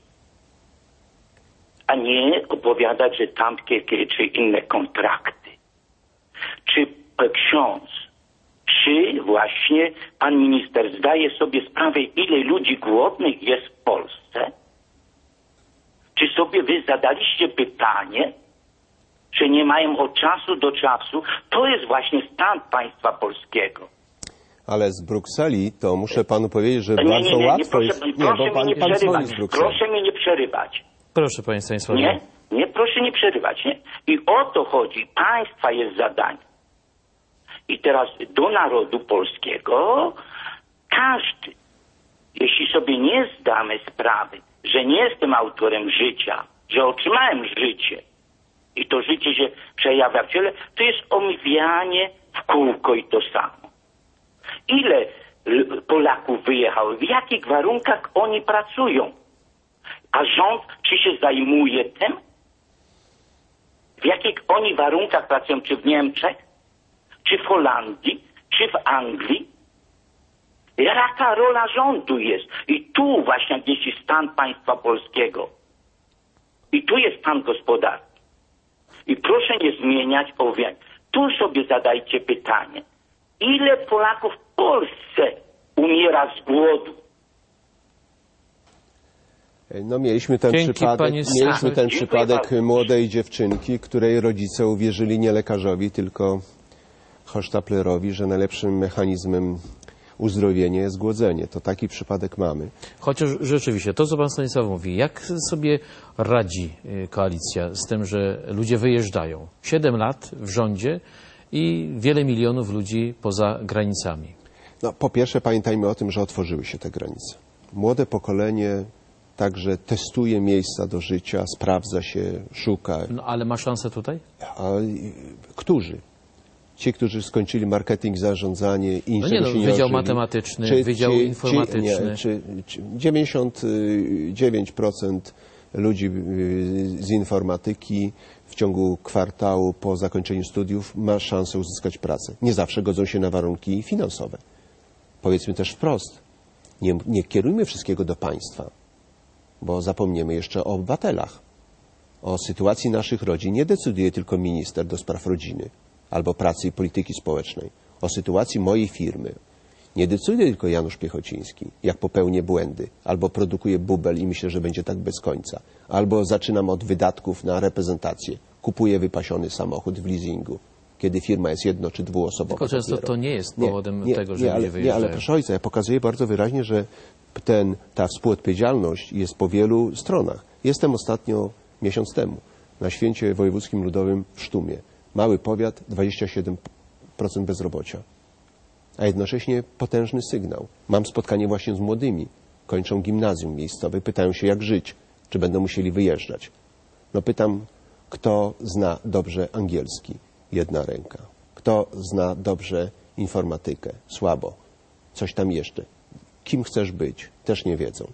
[SPEAKER 4] A nie opowiadać, że tam takie czy inne kontrakty. Czy ksiądz, czy właśnie pan minister zdaje sobie sprawę, ile ludzi głodnych jest w Polsce? Czy sobie wy zadaliście pytanie, że nie mają od czasu do czasu? To jest właśnie stan państwa polskiego.
[SPEAKER 2] Ale z Brukseli to muszę panu powiedzieć, że
[SPEAKER 4] Nie,
[SPEAKER 2] bardzo
[SPEAKER 4] nie, nie, nie,
[SPEAKER 2] łatwo
[SPEAKER 4] proszę,
[SPEAKER 2] jest...
[SPEAKER 4] proszę
[SPEAKER 2] bo
[SPEAKER 4] mi
[SPEAKER 2] pan,
[SPEAKER 4] nie
[SPEAKER 2] pan dzwoni
[SPEAKER 4] przerywać.
[SPEAKER 2] z Brukseli.
[SPEAKER 4] Proszę mi nie przerywać.
[SPEAKER 1] Proszę panie Stanisławie.
[SPEAKER 4] Nie, nie, proszę nie przerywać, nie? I o to chodzi. Państwa jest zadanie. I teraz do narodu polskiego każdy, jeśli sobie nie zdamy sprawy, że nie jestem autorem życia, że otrzymałem życie i to życie się przejawia w ciele, to jest omiwianie w kółko i to samo. Ile l- Polaków wyjechało? W jakich warunkach oni pracują? A rząd czy się zajmuje tym? W jakich oni warunkach pracują? Czy w Niemczech? Czy w Holandii? Czy w Anglii? Jaka rola rządu jest? I tu właśnie gdzieś jest stan państwa polskiego. I tu jest stan gospodarki. I proszę nie zmieniać powiedzeń. Tu sobie zadajcie pytanie. Ile Polaków w Polsce umiera z głodu?
[SPEAKER 2] No mieliśmy ten
[SPEAKER 1] Dzięki,
[SPEAKER 2] przypadek,
[SPEAKER 1] panie
[SPEAKER 2] mieliśmy
[SPEAKER 1] Stanisławie.
[SPEAKER 2] ten
[SPEAKER 4] Dziękuję
[SPEAKER 2] przypadek
[SPEAKER 4] bardzo.
[SPEAKER 2] młodej dziewczynki, której rodzice uwierzyli nie lekarzowi, tylko Hochstaplerowi, że najlepszym mechanizmem uzdrowienia jest głodzenie. To taki przypadek mamy.
[SPEAKER 1] Chociaż rzeczywiście, to co pan Stanisław mówi, jak sobie radzi y, koalicja z tym, że ludzie wyjeżdżają? Siedem lat w rządzie i wiele milionów ludzi poza granicami.
[SPEAKER 2] No, po pierwsze pamiętajmy o tym, że otworzyły się te granice. Młode pokolenie także testuje miejsca do życia, sprawdza się, szuka.
[SPEAKER 1] No ale ma szansę tutaj?
[SPEAKER 2] A y, którzy? Ci, którzy skończyli marketing, zarządzanie i
[SPEAKER 1] No
[SPEAKER 2] niczego
[SPEAKER 1] nie, no,
[SPEAKER 2] się nie
[SPEAKER 1] wydział
[SPEAKER 2] ożyli.
[SPEAKER 1] matematyczny, wydział informatyczny.
[SPEAKER 2] nie, czy, czy dziewięćdziesiąt dziewięć procent ludzi y, z informatyki w ciągu kwartału po zakończeniu studiów ma szansę uzyskać pracę. Nie zawsze godzą się na warunki finansowe. Powiedzmy też wprost, nie, nie kierujmy wszystkiego do państwa, bo zapomniemy jeszcze o obywatelach. O sytuacji naszych rodzin nie decyduje tylko minister do spraw rodziny albo pracy i polityki społecznej. O sytuacji mojej firmy nie decyduje tylko Janusz Piechociński, jak popełnię błędy, albo produkuję bubel i myślę, że będzie tak bez końca, albo zaczynam od wydatków na reprezentację, kupuję wypasiony samochód w leasingu, kiedy firma jest jedno- czy dwuosobowa.
[SPEAKER 1] Tylko często
[SPEAKER 2] dopiero.
[SPEAKER 1] to nie jest
[SPEAKER 2] Nie,
[SPEAKER 1] powodem
[SPEAKER 2] nie,
[SPEAKER 1] tego, że
[SPEAKER 2] nie,
[SPEAKER 1] ludzie
[SPEAKER 2] ale, nie,
[SPEAKER 1] wyjeżdżają.
[SPEAKER 2] ale proszę ojca, ja pokazuję bardzo wyraźnie, że ten, ta współodpowiedzialność jest po wielu stronach. Jestem ostatnio, miesiąc temu, na Święcie Wojewódzkim Ludowym w Sztumie. Mały powiat, dwadzieścia siedem procent bezrobocia. A jednocześnie potężny sygnał. Mam spotkanie właśnie z młodymi. Kończą gimnazjum miejscowe, pytają się, jak żyć, czy będą musieli wyjeżdżać. No pytam, kto zna dobrze angielski? Jedna ręka. Kto zna dobrze informatykę? Słabo. Coś tam jeszcze. Kim chcesz być? Też nie wiedzą.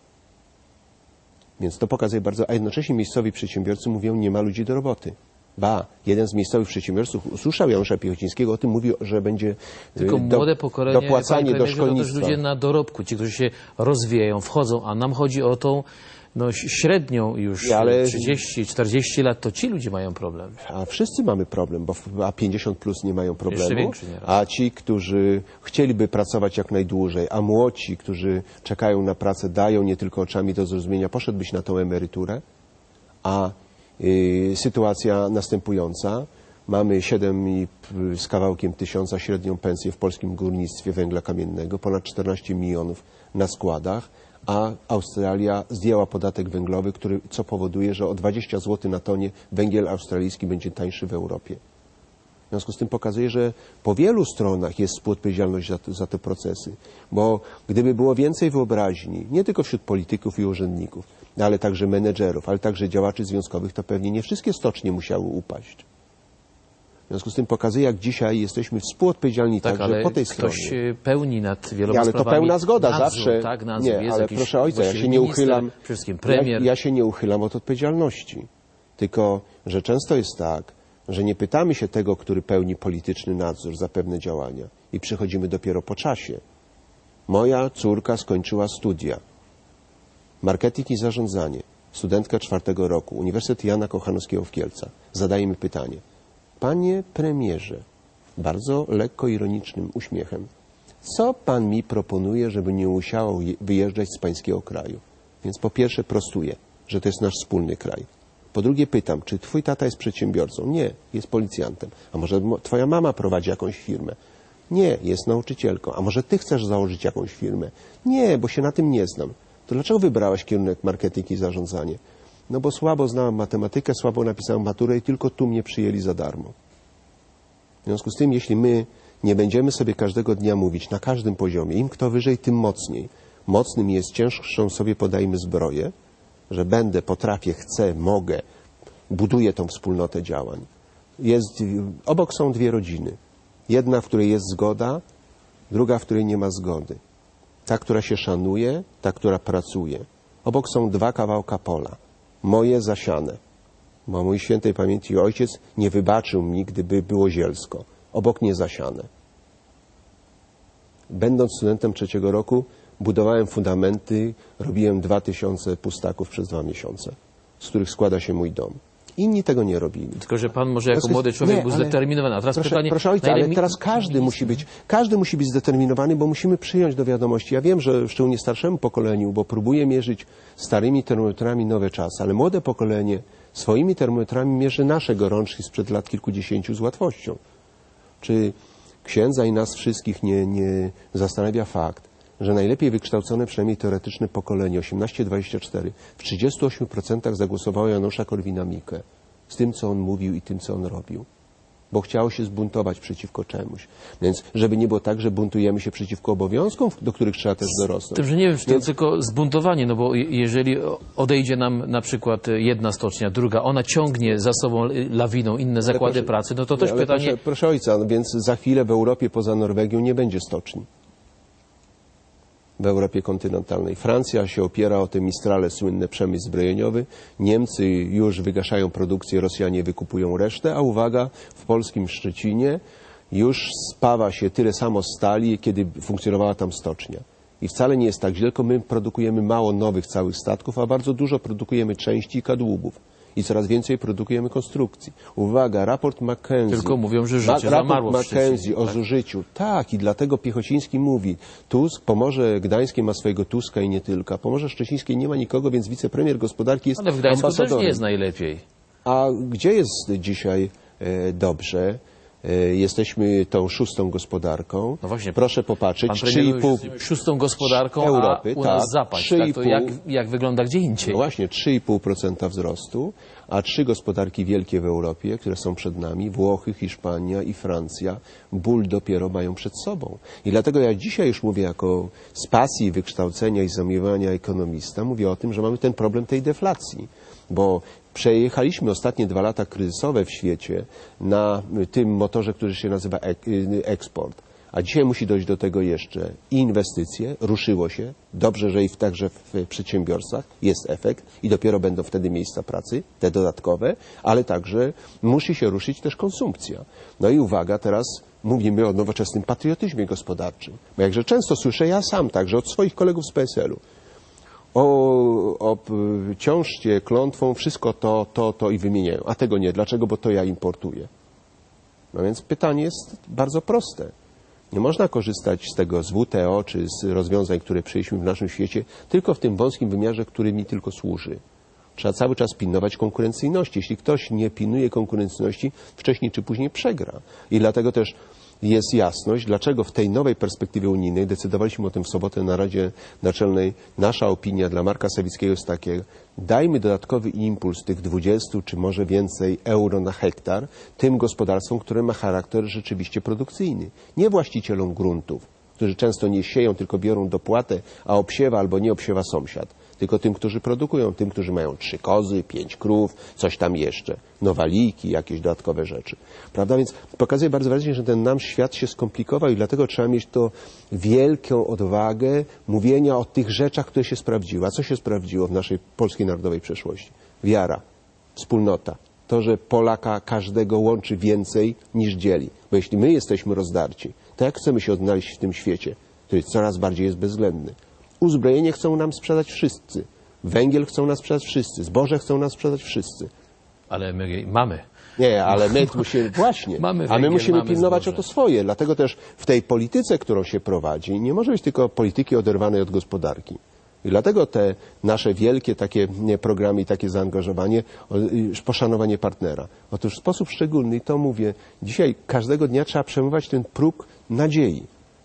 [SPEAKER 2] Więc to pokazuje bardzo, a jednocześnie miejscowi przedsiębiorcy mówią, nie ma ludzi do roboty. Ba, jeden z miejscowych przedsiębiorców usłyszał Janusza Piechocińskiego o tym, mówił, że będzie
[SPEAKER 1] Tylko
[SPEAKER 2] do,
[SPEAKER 1] młode pokolenie,
[SPEAKER 2] dopłacanie
[SPEAKER 1] panie
[SPEAKER 2] do
[SPEAKER 1] premierze, to też
[SPEAKER 2] szkolnictwa.
[SPEAKER 1] ludzie na dorobku, ci, którzy się rozwijają, wchodzą, a nam chodzi o tą no, średnią już
[SPEAKER 2] Ale-
[SPEAKER 1] trzydzieści czterdzieści lat, to ci ludzie mają problem.
[SPEAKER 2] A wszyscy mamy problem, bo w- a pięćdziesiąt plus nie mają problemu,
[SPEAKER 1] większy nieraz.
[SPEAKER 2] a ci, którzy chcieliby pracować jak najdłużej, a młodzi, którzy czekają na pracę, dają nie tylko oczami do zrozumienia, poszedłbyś na tą emeryturę, a y, sytuacja następująca, mamy siedem i p- z kawałkiem tysiąca średnią pensję w polskim górnictwie węgla kamiennego, ponad czternaście milionów na składach, a Australia zdjęła podatek węglowy, który, co powoduje, że o dwadzieścia złotych na tonie węgiel australijski będzie tańszy w Europie. W związku z tym pokazuje, że po wielu stronach jest współodpowiedzialność za, te- za te procesy, bo gdyby było więcej wyobraźni, nie tylko wśród polityków i urzędników, ale także menedżerów, ale także działaczy związkowych, to pewnie nie wszystkie stocznie musiały upaść. związku z tym pokazuje, jak dzisiaj jesteśmy współodpowiedzialni
[SPEAKER 1] Tak,
[SPEAKER 2] także
[SPEAKER 1] ale
[SPEAKER 2] po tej
[SPEAKER 1] ktoś
[SPEAKER 2] stronie.
[SPEAKER 1] pełni nad wieloma
[SPEAKER 2] Nie, ale to
[SPEAKER 1] sprawami
[SPEAKER 2] pełna zgoda
[SPEAKER 1] nadzór,
[SPEAKER 2] zawsze.
[SPEAKER 1] Tak, nadzór,
[SPEAKER 2] nie,
[SPEAKER 1] jest
[SPEAKER 2] ale
[SPEAKER 1] jakiś
[SPEAKER 2] proszę ojca, ja się
[SPEAKER 1] właściwy
[SPEAKER 2] nie
[SPEAKER 1] minister,
[SPEAKER 2] uchylam.
[SPEAKER 1] przede wszystkim premier.
[SPEAKER 2] Ja, ja się nie uchylam od odpowiedzialności. Tylko, że często jest tak, że nie pytamy się tego, który pełni polityczny nadzór za pewne działania i przychodzimy dopiero po czasie. Moja córka skończyła studia. Marketing i zarządzanie. Studentka czwartego roku. Uniwersytet Jana Kochanowskiego w Kielcach. Zadaje mi pytanie. Panie premierze, bardzo lekko ironicznym uśmiechem, co pan mi proponuje, żeby nie musiało wyjeżdżać z pańskiego kraju? Więc po pierwsze prostuję, że to jest nasz wspólny kraj. Po drugie pytam, czy twój tata jest przedsiębiorcą? Nie, jest policjantem. A może twoja mama prowadzi jakąś firmę? Nie, jest nauczycielką. A może ty chcesz założyć jakąś firmę? Nie, bo się na tym nie znam. To dlaczego wybrałaś kierunek marketing i zarządzanie? No bo słabo znałam matematykę, słabo napisałam maturę i tylko tu mnie przyjęli za darmo. W związku z tym, jeśli my nie będziemy sobie każdego dnia mówić na każdym poziomie, im kto wyżej, tym mocniej. Mocnym jest cięższą sobie podajmy zbroję, że będę, potrafię, chcę, mogę, buduję tą wspólnotę działań. Jest, obok są dwie rodziny. Jedna, w której jest zgoda, druga, w której nie ma zgody. Ta, która się szanuje, ta, która pracuje. Obok są dwa kawałka pola. Moje zasiane. Bo mój świętej pamięci ojciec nie wybaczył mi, gdyby było zielsko. Obok nie zasiane. Będąc studentem trzeciego roku, budowałem fundamenty, robiłem dwa tysiące pustaków przez dwa miesiące, z których składa się mój dom. Inni tego nie robili.
[SPEAKER 1] Tylko, że pan może jako
[SPEAKER 2] Jest,
[SPEAKER 1] młody człowiek
[SPEAKER 2] nie,
[SPEAKER 1] był
[SPEAKER 2] ale,
[SPEAKER 1] zdeterminowany. A teraz
[SPEAKER 2] proszę,
[SPEAKER 1] pytanie...
[SPEAKER 2] proszę ojca,
[SPEAKER 1] na ile
[SPEAKER 2] ale
[SPEAKER 1] mi-
[SPEAKER 2] teraz każdy musi być, każdy musi być zdeterminowany, bo musimy przyjąć do wiadomości. Ja wiem, że szczególnie starszemu pokoleniu, bo próbuję mierzyć starymi termometrami nowe czasy, ale młode pokolenie swoimi termometrami mierzy nasze gorączki sprzed lat kilkudziesięciu z łatwością. Czy księdza i nas wszystkich nie, nie zastanawia fakt, że najlepiej wykształcone, przynajmniej teoretyczne pokolenie osiemnaście dwadzieścia cztery w trzydziestu ośmiu procentach zagłosowało Janusza Korwina-Mikke z tym, co on mówił i tym, co on robił. Bo chciało się zbuntować przeciwko czemuś. Więc żeby nie było tak, że buntujemy się przeciwko obowiązkom, do których trzeba też dorosnąć.
[SPEAKER 1] Tym, że nie wiem, czy to
[SPEAKER 2] Więc-
[SPEAKER 1] tylko zbuntowanie, no bo je- jeżeli odejdzie nam na przykład jedna stocznia, druga, ona ciągnie za sobą lawiną inne zakłady
[SPEAKER 2] proszę-
[SPEAKER 1] pracy, no to też
[SPEAKER 2] Ale
[SPEAKER 1] pytanie...
[SPEAKER 2] Proszę, proszę ojca, no więc za chwilę w Europie poza Norwegią nie będzie stoczni. W Europie kontynentalnej. Francja się opiera o te Mistrale, słynny przemysł zbrojeniowy. Niemcy już wygaszają produkcję, Rosjanie wykupują resztę, a uwaga, w polskim Szczecinie już spawa się tyle samo stali, kiedy funkcjonowała tam stocznia. I wcale nie jest tak źle, tylko my produkujemy mało nowych całych statków, a bardzo dużo produkujemy części i kadłubów. I coraz więcej produkujemy konstrukcji. Uwaga, raport McKenzie.
[SPEAKER 1] Tylko mówią, że życie
[SPEAKER 2] Ma-
[SPEAKER 1] zamarło w
[SPEAKER 2] Raport McKenzie
[SPEAKER 1] Szczecinie,
[SPEAKER 2] o
[SPEAKER 1] tak?
[SPEAKER 2] zużyciu. Tak, i dlatego Piechociński mówi, Tusk, Pomorze Gdańskie ma swojego Tuska i nie tylko. A Pomorze Szczecińskie nie ma nikogo, więc wicepremier gospodarki jest
[SPEAKER 1] Ale w Gdańsku też
[SPEAKER 2] ambasadorem.
[SPEAKER 1] nie jest najlepiej.
[SPEAKER 2] A gdzie jest dzisiaj e, dobrze? E, jesteśmy tą szóstą gospodarką.
[SPEAKER 1] No właśnie.
[SPEAKER 2] Proszę popatrzeć,
[SPEAKER 1] Pan
[SPEAKER 2] trzy
[SPEAKER 1] premier
[SPEAKER 2] i pół
[SPEAKER 1] jest szóstą gospodarką,
[SPEAKER 2] Europy,
[SPEAKER 1] a u
[SPEAKER 2] tak,
[SPEAKER 1] nas zapaść.
[SPEAKER 2] trzy i
[SPEAKER 1] Tak, to
[SPEAKER 2] pół.
[SPEAKER 1] jak, jak wygląda gdzie indziej?
[SPEAKER 2] No właśnie, trzy i pół procenta wzrostu, a trzy gospodarki wielkie w Europie, które są przed nami, Włochy, Hiszpania i Francja, ból dopiero mają przed sobą. I dlatego ja dzisiaj już mówię jako z pasji wykształcenia i zamiłowania ekonomista, mówię o tym, że mamy ten problem tej deflacji, bo przejechaliśmy ostatnie dwa lata kryzysowe w świecie na tym motorze, który się nazywa ek- eksport. A dzisiaj musi dojść do tego jeszcze i inwestycje, ruszyło się, dobrze, że i w, także w przedsiębiorstwach jest efekt i dopiero będą wtedy miejsca pracy, te dodatkowe, ale także musi się ruszyć też konsumpcja. No i uwaga, teraz mówimy o nowoczesnym patriotyzmie gospodarczym. Bo jakże często słyszę, ja sam także od swoich kolegów z P S L u, o, obciążcie klątwą wszystko to, to, to i wymieniają. A tego nie. Dlaczego? Bo to ja importuję. No więc pytanie jest bardzo proste. Nie można korzystać z tego, z W T O, czy z rozwiązań, które przyjęliśmy w naszym świecie, tylko w tym wąskim wymiarze, który mi tylko służy. Trzeba cały czas pilnować konkurencyjności. Jeśli ktoś nie pilnuje konkurencyjności, wcześniej czy później przegra. I dlatego też jest jasność, dlaczego w tej nowej perspektywie unijnej, decydowaliśmy o tym w sobotę na Radzie Naczelnej, nasza opinia dla Marka Sawickiego jest taka, dajmy dodatkowy impuls tych dwudziestu czy może więcej euro na hektar tym gospodarstwom, które ma charakter rzeczywiście produkcyjny. Nie właścicielom gruntów, którzy często nie sieją, tylko biorą dopłatę, a obsiewa albo nie obsiewa sąsiad, tylko tym, którzy produkują, tym, którzy mają trzy kozy, pięć krów, coś tam jeszcze, nowaliki, jakieś dodatkowe rzeczy. Prawda? Więc pokazuje bardzo wyraźnie, że ten nam świat się skomplikował i dlatego trzeba mieć to wielką odwagę mówienia o tych rzeczach, które się sprawdziły. A co się sprawdziło w naszej polskiej narodowej przeszłości? Wiara, wspólnota. To, że Polaka każdego łączy więcej niż dzieli. Bo jeśli my jesteśmy rozdarci, to jak chcemy się odnaleźć w tym świecie, który coraz bardziej jest bezwzględny? Uzbrojenie chcą nam sprzedać wszyscy. Węgiel chcą nam sprzedać wszyscy. Zboże chcą nam sprzedać wszyscy.
[SPEAKER 1] Ale my mamy.
[SPEAKER 2] Nie, ale my musimy, właśnie,
[SPEAKER 1] mamy
[SPEAKER 2] a my
[SPEAKER 1] węgiel,
[SPEAKER 2] musimy
[SPEAKER 1] mamy
[SPEAKER 2] pilnować
[SPEAKER 1] zboże.
[SPEAKER 2] o to swoje. Dlatego też w tej polityce, którą się prowadzi, nie może być tylko polityki oderwanej od gospodarki. I dlatego te nasze wielkie takie programy i takie zaangażowanie, poszanowanie partnera. Otóż w sposób szczególny, i to mówię, dzisiaj każdego dnia trzeba przemywać ten próg nadziei,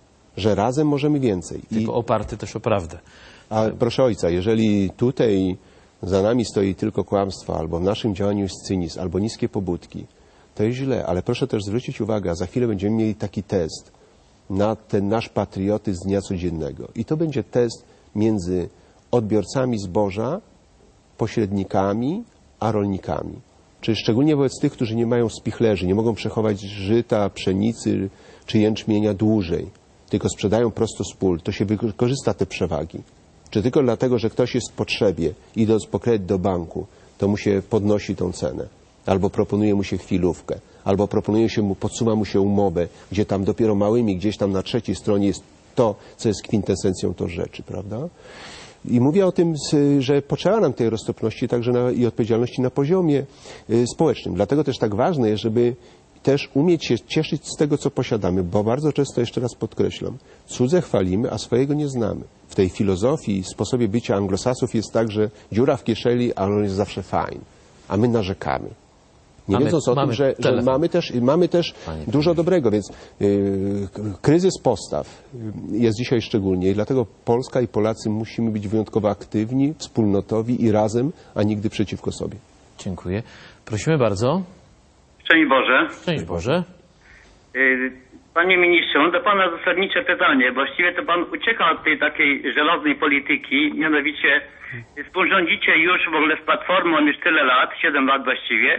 [SPEAKER 2] że razem możemy więcej.
[SPEAKER 1] Tylko
[SPEAKER 2] I,
[SPEAKER 1] oparty też o prawdę.
[SPEAKER 2] a proszę ojca, jeżeli tutaj za nami stoi tylko kłamstwo, albo w naszym działaniu jest cynizm, albo niskie pobudki, to jest źle. Ale proszę też zwrócić uwagę, a za chwilę będziemy mieli taki test na ten nasz patriotyzm z dnia codziennego. I to będzie test między odbiorcami zboża, pośrednikami, a rolnikami. Czyli szczególnie wobec tych, którzy nie mają spichlerzy, nie mogą przechować żyta, pszenicy czy jęczmienia dłużej, tylko sprzedają prosto z pól, to się wykorzysta te przewagi. Czy tylko dlatego, że ktoś jest w potrzebie, idąc po kredyt do banku, to mu się podnosi tą cenę. Albo proponuje mu się chwilówkę, albo proponuje się mu, podsuma mu się umowę, gdzie tam dopiero małymi, gdzieś tam na trzeciej stronie jest to, co jest kwintesencją to rzeczy, prawda? I mówię o tym, że potrzeba nam tej roztropności także na, i odpowiedzialności na poziomie y, społecznym. Dlatego też tak ważne jest, żeby też umieć się cieszyć z tego, co posiadamy, bo bardzo często, jeszcze raz podkreślam, cudze chwalimy, a swojego nie znamy. W tej filozofii, sposobie bycia anglosasów jest tak, że dziura w kieszeni, ale on jest zawsze fajny, a my narzekamy. Nie
[SPEAKER 1] Mamy-
[SPEAKER 2] wiedząc o tym,
[SPEAKER 1] mamy
[SPEAKER 2] że, że
[SPEAKER 1] telefon.
[SPEAKER 2] mamy też, mamy też
[SPEAKER 1] Panie
[SPEAKER 2] dużo dobrego, więc yy, kryzys postaw yy, jest dzisiaj szczególnie i dlatego Polska i Polacy musimy być wyjątkowo aktywni, wspólnotowi i razem, a nigdy przeciwko sobie.
[SPEAKER 1] Dziękuję. Prosimy bardzo.
[SPEAKER 5] Szczęść Boże.
[SPEAKER 1] Szczęść Boże.
[SPEAKER 5] Y, Panie ministrze, mam do Pana zasadnicze pytanie. Właściwie to Pan ucieka od tej takiej żelaznej polityki, mianowicie współrządzicie już w ogóle z Platformą już tyle lat, siedem lat właściwie.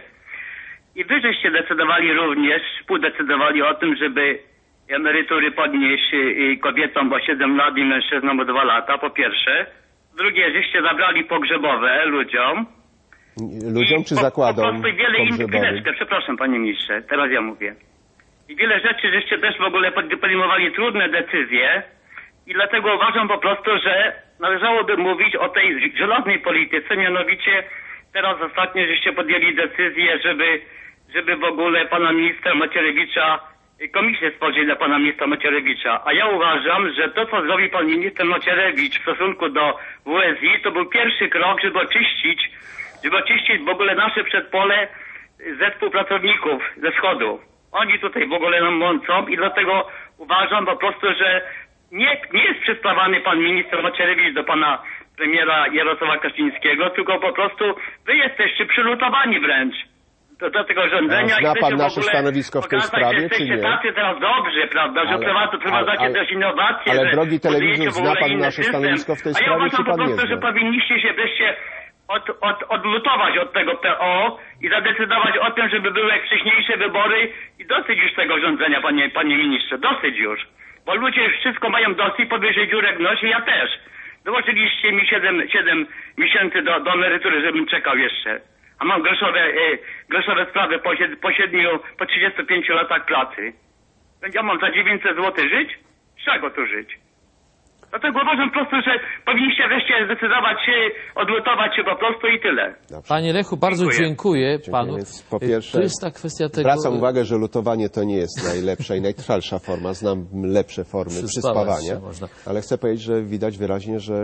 [SPEAKER 5] I Wy żeście decydowali również, współdecydowali o tym, żeby emerytury podnieść y, kobietom o siedem lat i mężczyznom o dwa lata, po pierwsze. Drugie, żeście zabrali pogrzebowe ludziom.
[SPEAKER 2] Ludziom
[SPEAKER 5] I
[SPEAKER 2] czy
[SPEAKER 5] po,
[SPEAKER 2] zakładom
[SPEAKER 5] Po prostu wiele innych,
[SPEAKER 2] pogrzebowym?
[SPEAKER 5] chwileczkę, przepraszam panie ministrze, teraz ja mówię. I wiele rzeczy, żeście też w ogóle pod- podejmowali trudne decyzje i dlatego uważam po prostu, że należałoby mówić o tej żelaznej polityce, mianowicie teraz ostatnio żeście podjęli decyzję, żeby, żeby w ogóle pana ministra Macierewicza, komisję stworzyć dla pana ministra Macierewicza. A ja uważam, że to, co zrobił pan minister Macierewicz w stosunku do W S I, to był pierwszy krok, żeby oczyścić żeby oczyścić w ogóle nasze przedpole zespół pracowników ze wschodu. Oni tutaj w ogóle nam mącą i dlatego uważam po prostu, że nie, nie jest przyspawany pan minister Macierewicz do pana premiera Jarosława Kaczyńskiego, tylko po prostu wy jesteście przylutowani wręcz do, do tego rządzenia.
[SPEAKER 2] A zna
[SPEAKER 5] i chcecie
[SPEAKER 2] pan
[SPEAKER 5] w
[SPEAKER 2] nasze
[SPEAKER 5] ogóle
[SPEAKER 2] stanowisko w tej
[SPEAKER 5] pokazać,
[SPEAKER 2] sprawie,
[SPEAKER 5] że jesteście
[SPEAKER 2] czy nie?
[SPEAKER 5] tacy teraz dobrze, prawda, że
[SPEAKER 2] Ale-
[SPEAKER 5] wprowadzacie, wprowadzacie
[SPEAKER 2] ale-
[SPEAKER 5] też innowacje,
[SPEAKER 2] ale
[SPEAKER 5] że
[SPEAKER 2] drogi telewizor,
[SPEAKER 5] budujecie w
[SPEAKER 2] zna
[SPEAKER 5] ogóle
[SPEAKER 2] pan
[SPEAKER 5] inny
[SPEAKER 2] nasze
[SPEAKER 5] system.
[SPEAKER 2] stanowisko w tej
[SPEAKER 5] A ja
[SPEAKER 2] sprawie,
[SPEAKER 5] uważam
[SPEAKER 2] czy pan
[SPEAKER 5] po
[SPEAKER 2] nie
[SPEAKER 5] prostu,
[SPEAKER 2] zna?
[SPEAKER 5] że powinniście się wreszcie od, od, odlutować od tego P O i zadecydować o tym, żeby były jak wcześniejsze wybory i dosyć już tego rządzenia, panie, panie ministrze, dosyć już. Bo ludzie już wszystko mają dosyć, powyżej dziurek nosi, ja też. Dołożyliście mi siedem miesięcy do, do emerytury, żebym czekał jeszcze. A mam groszowe, e, groszowe sprawy po, sied, po siedmiu, po trzydziestu pięciu latach pracy. Ja mam za dziewięćset złotych żyć? Z czego tu żyć? Dlatego uważam po prostu, że powinniście wreszcie zdecydować się, odlutować się po prostu i tyle.
[SPEAKER 2] Dobrze.
[SPEAKER 1] Panie Lechu, bardzo
[SPEAKER 5] Dziękuję.
[SPEAKER 1] dziękuję, panu.
[SPEAKER 2] Więc po pierwsze,
[SPEAKER 1] to jest ta kwestia tego...
[SPEAKER 2] Zwracam uwagę, że lutowanie to nie jest najlepsza i najtrwalsza forma. Znam lepsze formy
[SPEAKER 1] Przyspawać
[SPEAKER 2] przyspawania.
[SPEAKER 1] się można.
[SPEAKER 2] Ale chcę powiedzieć, że widać wyraźnie, że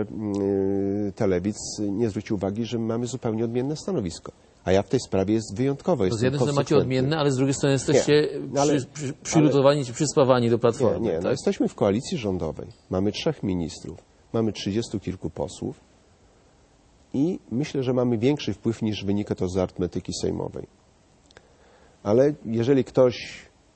[SPEAKER 2] yy, Telewiz nie zwrócił uwagi, że mamy zupełnie odmienne stanowisko. A ja w tej sprawie jest wyjątkowo.
[SPEAKER 1] To z
[SPEAKER 2] jestem
[SPEAKER 1] jednej strony macie
[SPEAKER 2] konsekwentny.
[SPEAKER 1] odmienne, ale z drugiej strony jesteście
[SPEAKER 2] Nie, ale-
[SPEAKER 1] przy, przy, przylutowani czy przyspawani do
[SPEAKER 2] Nie,
[SPEAKER 1] Platformy.
[SPEAKER 2] nie. No
[SPEAKER 1] tak?
[SPEAKER 2] jesteśmy w koalicji rządowej. Mamy trzech ministrów. Mamy trzydziestu kilku posłów. I myślę, że mamy większy wpływ niż wynika to z arytmetyki sejmowej. Ale jeżeli ktoś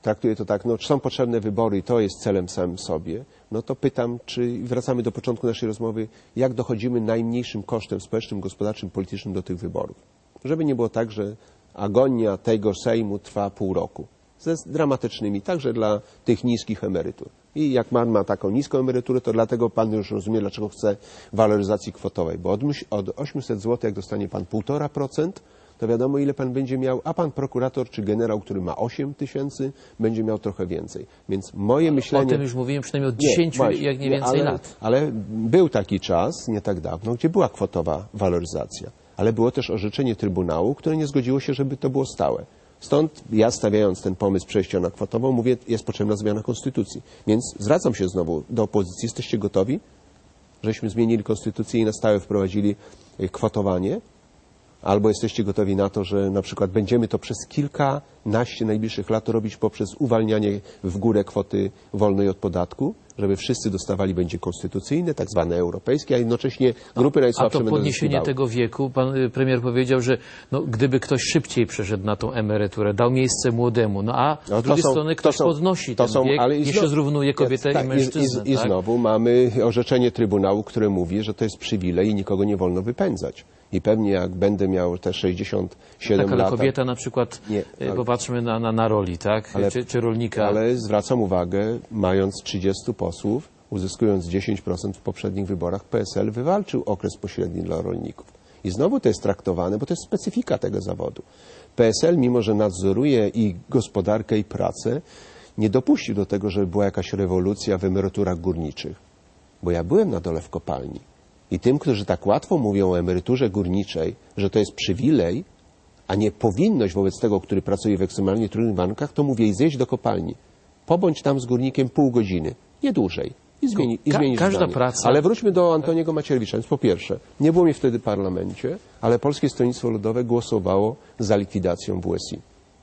[SPEAKER 2] traktuję to tak, no, czy są potrzebne wybory i to jest celem samym sobie, no to pytam, czy wracamy do początku naszej rozmowy, jak dochodzimy najmniejszym kosztem społecznym, gospodarczym, politycznym do tych wyborów. Żeby nie było tak, że agonia tego Sejmu trwa pół roku. Ze dramatycznymi, także dla tych niskich emerytur. I jak pan ma taką niską emeryturę, to dlatego pan już rozumie, dlaczego chce waloryzacji kwotowej. Bo od, od osiemset złotych, jak dostanie pan półtora procent, to wiadomo, ile pan będzie miał, a pan prokurator czy generał, który ma osiem tysięcy, będzie miał trochę więcej. Więc moje myślenie...
[SPEAKER 1] O tym już mówiłem przynajmniej od dziesięciu, jak nie więcej
[SPEAKER 2] ale,
[SPEAKER 1] lat.
[SPEAKER 2] Ale był taki czas, nie tak dawno, gdzie była kwotowa waloryzacja. Ale było też orzeczenie Trybunału, które nie zgodziło się, żeby to było stałe. Stąd ja, stawiając ten pomysł przejścia na kwotową, mówię, jest potrzebna zmiana konstytucji. Więc zwracam się znowu do opozycji. Jesteście gotowi, żeśmy zmienili konstytucję i na stałe wprowadzili kwotowanie? Albo jesteście gotowi na to, że na przykład będziemy to przez kilkanaście najbliższych lat robić poprzez uwalnianie w górę kwoty wolnej od podatku, żeby wszyscy dostawali, będzie konstytucyjne, tak zwane europejskie, a jednocześnie grupy najsłabsze
[SPEAKER 1] będą
[SPEAKER 2] będą
[SPEAKER 1] A to podniesienie
[SPEAKER 2] zyskiwały.
[SPEAKER 1] tego wieku, pan premier powiedział, że no, gdyby ktoś szybciej przeszedł na tą emeryturę, dał miejsce młodemu, no a
[SPEAKER 2] No,
[SPEAKER 1] z drugiej
[SPEAKER 2] są,
[SPEAKER 1] strony ktoś
[SPEAKER 2] są,
[SPEAKER 1] podnosi ten
[SPEAKER 2] są,
[SPEAKER 1] wiek,
[SPEAKER 2] ale i
[SPEAKER 1] niech
[SPEAKER 2] znowu,
[SPEAKER 1] się zrównuje kobietę
[SPEAKER 2] tak,
[SPEAKER 1] i mężczyznę.
[SPEAKER 2] I, i,
[SPEAKER 1] tak?
[SPEAKER 2] I znowu mamy orzeczenie Trybunału, które mówi, że to jest przywilej i nikogo nie wolno wypędzać. I pewnie jak będę miał te sześćdziesiąt siedem
[SPEAKER 1] tak, ale
[SPEAKER 2] lat...
[SPEAKER 1] kobieta na przykład,
[SPEAKER 2] Nie, ale-
[SPEAKER 1] popatrzmy na, na, na roli, tak?
[SPEAKER 2] Ale-
[SPEAKER 1] czy, czy rolnika.
[SPEAKER 2] Ale zwracam uwagę, mając trzydziestu posłów, uzyskując dziesięć procent w poprzednich wyborach, P S L wywalczył okres pośredni dla rolników. I znowu to jest traktowane, bo to jest specyfika tego zawodu. P S L, mimo że nadzoruje i gospodarkę, i pracę, nie dopuścił do tego, żeby była jakaś rewolucja w emeryturach górniczych. Bo ja byłem na dole w kopalni. I tym, którzy tak łatwo mówią o emeryturze górniczej, że to jest przywilej, a nie powinność wobec tego, który pracuje w ekstremalnie trudnych warunkach, to mówię, zjeść do kopalni. Pobądź tam z górnikiem pół godziny, nie dłużej. I, zmieni, i
[SPEAKER 1] Ka-
[SPEAKER 2] zmienisz
[SPEAKER 1] każda
[SPEAKER 2] zdanie.
[SPEAKER 1] praca-
[SPEAKER 2] Ale wróćmy do Antoniego Macierewicza. Więc po pierwsze, nie było mnie wtedy w parlamencie, ale Polskie Stronnictwo Ludowe głosowało za likwidacją W S I.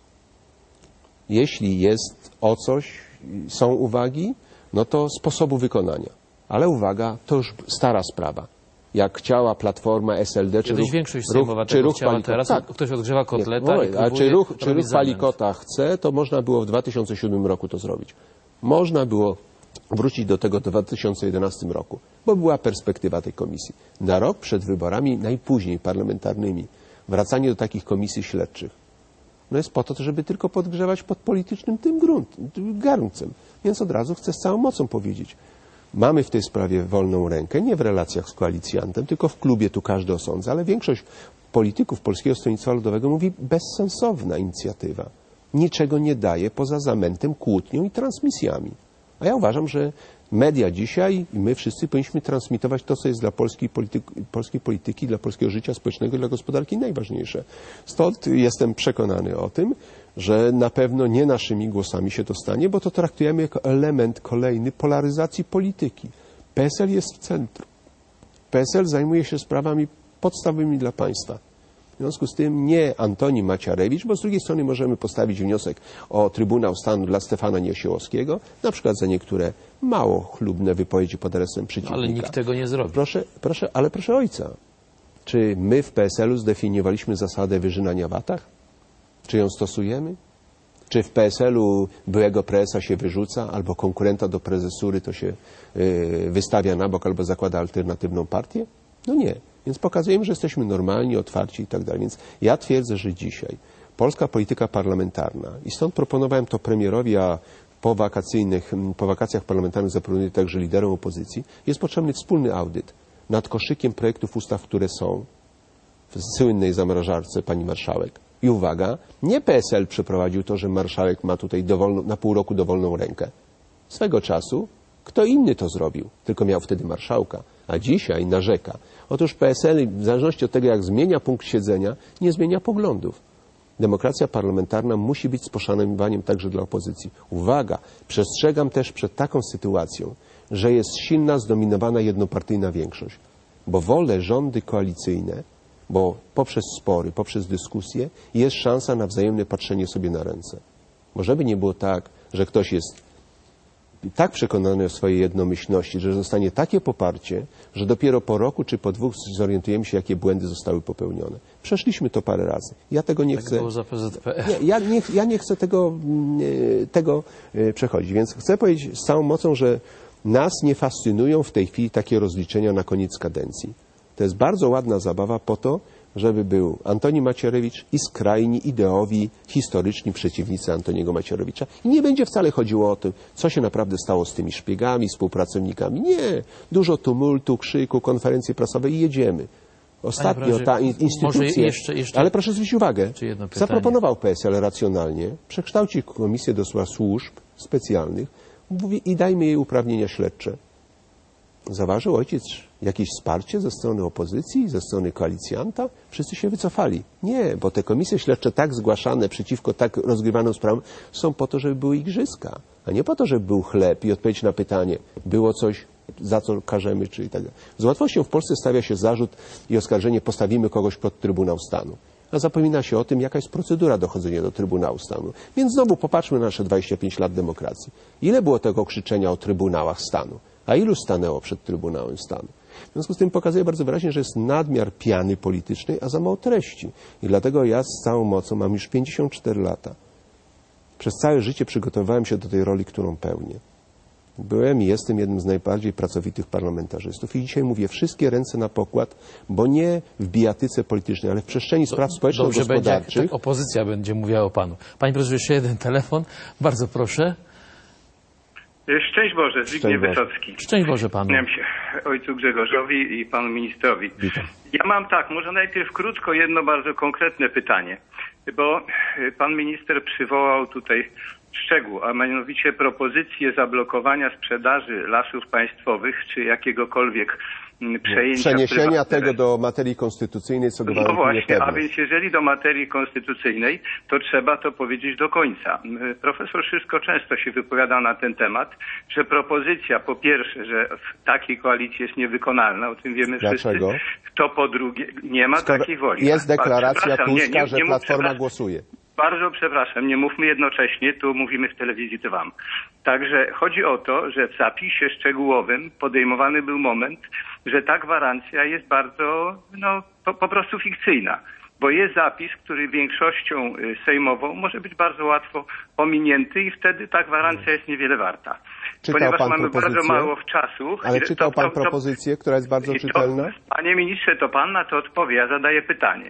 [SPEAKER 2] Jeśli jest o coś, są uwagi, no to sposobu wykonania. Ale uwaga, to już stara sprawa. Jak chciała Platforma, S L D, czy
[SPEAKER 1] Kiedyś
[SPEAKER 2] ruch,
[SPEAKER 1] większość
[SPEAKER 2] ruch,
[SPEAKER 1] sejmowa
[SPEAKER 2] czy
[SPEAKER 1] tego
[SPEAKER 2] ruch
[SPEAKER 1] chciała,
[SPEAKER 2] Palikota.
[SPEAKER 1] teraz
[SPEAKER 2] Tak.
[SPEAKER 1] ktoś odgrzewa kotleta
[SPEAKER 2] Nie,
[SPEAKER 1] i
[SPEAKER 2] a
[SPEAKER 1] próbuje
[SPEAKER 2] czy ruch, czy
[SPEAKER 1] robić
[SPEAKER 2] ruch
[SPEAKER 1] zamęt.
[SPEAKER 2] Palikota chce, to można było w dwa tysiące siódmym roku to zrobić. Można było wrócić do tego w dwa tysiące jedenastym roku, bo była perspektywa tej komisji. Na rok przed wyborami, najpóźniej parlamentarnymi, wracanie do takich komisji śledczych, no jest po to, żeby tylko podgrzewać pod politycznym tym grunt, tym garncem. Więc od razu chcę z całą mocą powiedzieć, mamy w tej sprawie wolną rękę, nie w relacjach z koalicjantem, tylko w klubie tu każdy osądza, ale większość polityków Polskiego Stronnictwa Ludowego mówi bezsensowna inicjatywa. Niczego nie daje poza zamętem, kłótnią i transmisjami. A ja uważam, że media dzisiaj i my wszyscy powinniśmy transmitować to, co jest dla polskiej polityki, polskiej polityki, dla polskiego życia społecznego, dla gospodarki najważniejsze. Stąd jestem przekonany o tym, że na pewno nie naszymi głosami się to stanie, bo to traktujemy jako element kolejny polaryzacji polityki. P S L jest w centrum. P S L zajmuje się sprawami podstawowymi dla państwa. W związku z tym nie Antoni Macierewicz, bo z drugiej strony możemy postawić wniosek o Trybunał Stanu dla Stefana Niesiołowskiego, na przykład za niektóre mało chlubne wypowiedzi pod adresem przeciwnika.
[SPEAKER 1] Ale nikt tego nie zrobi.
[SPEAKER 2] Proszę, proszę, ale proszę ojca, czy my w P S L u zdefiniowaliśmy zasadę wyrzynania w watach? Czy ją stosujemy? Czy w P S L u byłego prezesa się wyrzuca, albo konkurenta do prezesury to się yy, wystawia na bok, albo zakłada alternatywną partię? No nie. Więc pokazujemy, że jesteśmy normalni, otwarci i tak dalej. Więc ja twierdzę, że dzisiaj polska polityka parlamentarna, i stąd proponowałem to premierowi, a po wakacyjnych, po wakacjach parlamentarnych zaproponuję także liderom opozycji, jest potrzebny wspólny audyt nad koszykiem projektów ustaw, które są w słynnej zamrażarce pani marszałek. I uwaga, nie P S L przeprowadził to, że marszałek ma tutaj dowolną, na pół roku dowolną rękę. Swego czasu kto inny to zrobił, tylko miał wtedy marszałka, a dzisiaj narzeka. Otóż P S L, w zależności od tego, jak zmienia punkt siedzenia, nie zmienia poglądów. Demokracja parlamentarna musi być z poszanowaniem także dla opozycji. Uwaga, przestrzegam też przed taką sytuacją, że jest silna, zdominowana jednopartyjna większość. Bo wolę rządy koalicyjne, bo poprzez spory, poprzez dyskusje jest szansa na wzajemne patrzenie sobie na ręce. Bo żeby nie było tak, że ktoś jest tak przekonany o swojej jednomyślności, że zostanie takie poparcie, że dopiero po roku czy po dwóch zorientujemy się, jakie błędy zostały popełnione. Przeszliśmy to parę razy. Ja tego nie
[SPEAKER 1] Tak
[SPEAKER 2] chcę.
[SPEAKER 1] było za P Z P R.
[SPEAKER 2] Nie, ja, nie, ja nie chcę tego, e, tego e, przechodzić. Więc chcę powiedzieć z całą mocą, że nas nie fascynują w tej chwili takie rozliczenia na koniec kadencji. To jest bardzo ładna zabawa po to, żeby był Antoni Macierewicz i skrajni ideowi, historyczni przeciwnicy Antoniego Macierewicza. I nie będzie wcale chodziło o tym, co się naprawdę stało z tymi szpiegami, współpracownikami. Nie. Dużo tumultu, krzyku, konferencje prasowe i jedziemy. Ostatnio
[SPEAKER 1] Panie
[SPEAKER 2] ta
[SPEAKER 1] Boże,
[SPEAKER 2] instytucja,
[SPEAKER 1] może jeszcze- jeszcze-
[SPEAKER 2] ale proszę zwrócić uwagę,
[SPEAKER 1] Czy jedno pytanie?
[SPEAKER 2] zaproponował P S L racjonalnie, przekształcić Komisję do spraw służb specjalnych mówi, i dajmy jej uprawnienia śledcze. Zaważył ojciec jakieś wsparcie ze strony opozycji, ze strony koalicjanta? Wszyscy się wycofali. Nie, bo te komisje śledcze tak zgłaszane przeciwko tak rozgrywanym sprawom są po to, żeby były igrzyska, a nie po to, żeby był chleb i odpowiedź na pytanie, było coś, za co karzemy, czy i tak dalej. Z łatwością w Polsce stawia się zarzut i oskarżenie, postawimy kogoś pod Trybunał Stanu. A zapomina się o tym, jaka jest procedura dochodzenia do Trybunału Stanu. Więc znowu popatrzmy na nasze dwadzieścia pięć lat demokracji. Ile było tego krzyczenia o Trybunałach Stanu? A ilu stanęło przed Trybunałem Stanu? W związku z tym pokazuje bardzo wyraźnie, że jest nadmiar piany politycznej, a za mało treści. I dlatego ja z całą mocą mam już pięćdziesiąt cztery lata. Przez całe życie przygotowałem się do tej roli, którą pełnię. Byłem i jestem jednym z najbardziej pracowitych parlamentarzystów i dzisiaj mówię wszystkie ręce na pokład, bo nie w bijatyce politycznej, ale w przestrzeni spraw
[SPEAKER 1] Dobrze będzie, jak
[SPEAKER 2] społeczno-gospodarczych.
[SPEAKER 1] tak opozycja będzie mówiła o panu. Panie profesorze, jeszcze jeden telefon. Bardzo proszę.
[SPEAKER 6] Szczęść Boże, Zbigniew
[SPEAKER 2] Boże.
[SPEAKER 6] Wysocki.
[SPEAKER 1] Szczęść Boże panu.
[SPEAKER 6] Kłaniam się ojcu Grzegorzowi i panu ministrowi.
[SPEAKER 2] Witam.
[SPEAKER 6] Ja mam tak, może najpierw krótko jedno bardzo konkretne pytanie, bo pan minister przywołał tutaj szczegół, a mianowicie propozycję zablokowania sprzedaży lasów państwowych czy jakiegokolwiek mm, przejęcia
[SPEAKER 2] Przeniesienia
[SPEAKER 6] prywatne.
[SPEAKER 2] tego do materii konstytucyjnej, co go
[SPEAKER 6] No
[SPEAKER 2] warunku
[SPEAKER 6] właśnie, a
[SPEAKER 2] niepewność.
[SPEAKER 6] więc jeżeli do materii konstytucyjnej, to trzeba to powiedzieć do końca. Profesor Szyszko często się wypowiada na ten temat, że propozycja po pierwsze, że w takiej koalicji jest niewykonalna, o tym wiemy
[SPEAKER 2] Dlaczego?
[SPEAKER 6] wszyscy, to po drugie nie ma
[SPEAKER 2] Skoro
[SPEAKER 6] takiej woli.
[SPEAKER 2] jest
[SPEAKER 6] A,
[SPEAKER 2] deklaracja
[SPEAKER 6] przepraszam, nie,
[SPEAKER 2] Tuska,
[SPEAKER 6] nie,
[SPEAKER 2] że
[SPEAKER 6] nie mów-
[SPEAKER 2] Platforma
[SPEAKER 6] przepraszam.
[SPEAKER 2] głosuje.
[SPEAKER 6] Bardzo przepraszam, nie mówmy jednocześnie, tu mówimy w telewizji, to wam. Także chodzi o to, że w zapisie szczegółowym podejmowany był moment, że ta gwarancja jest bardzo, no, po, po prostu fikcyjna. Bo jest zapis, który większością y, sejmową może być bardzo łatwo ominięty i wtedy ta gwarancja jest niewiele warta.
[SPEAKER 2] Czytał
[SPEAKER 6] Ponieważ
[SPEAKER 2] pan
[SPEAKER 6] mamy
[SPEAKER 2] propozycję?
[SPEAKER 6] bardzo mało czasu.
[SPEAKER 2] Ale
[SPEAKER 6] to-
[SPEAKER 2] czytał
[SPEAKER 6] to-
[SPEAKER 2] pan
[SPEAKER 6] to- to-
[SPEAKER 2] propozycję, która jest bardzo
[SPEAKER 6] i to-
[SPEAKER 2] czytelna?
[SPEAKER 6] Panie ministrze, to pan na to odpowie, ja zadaję pytanie.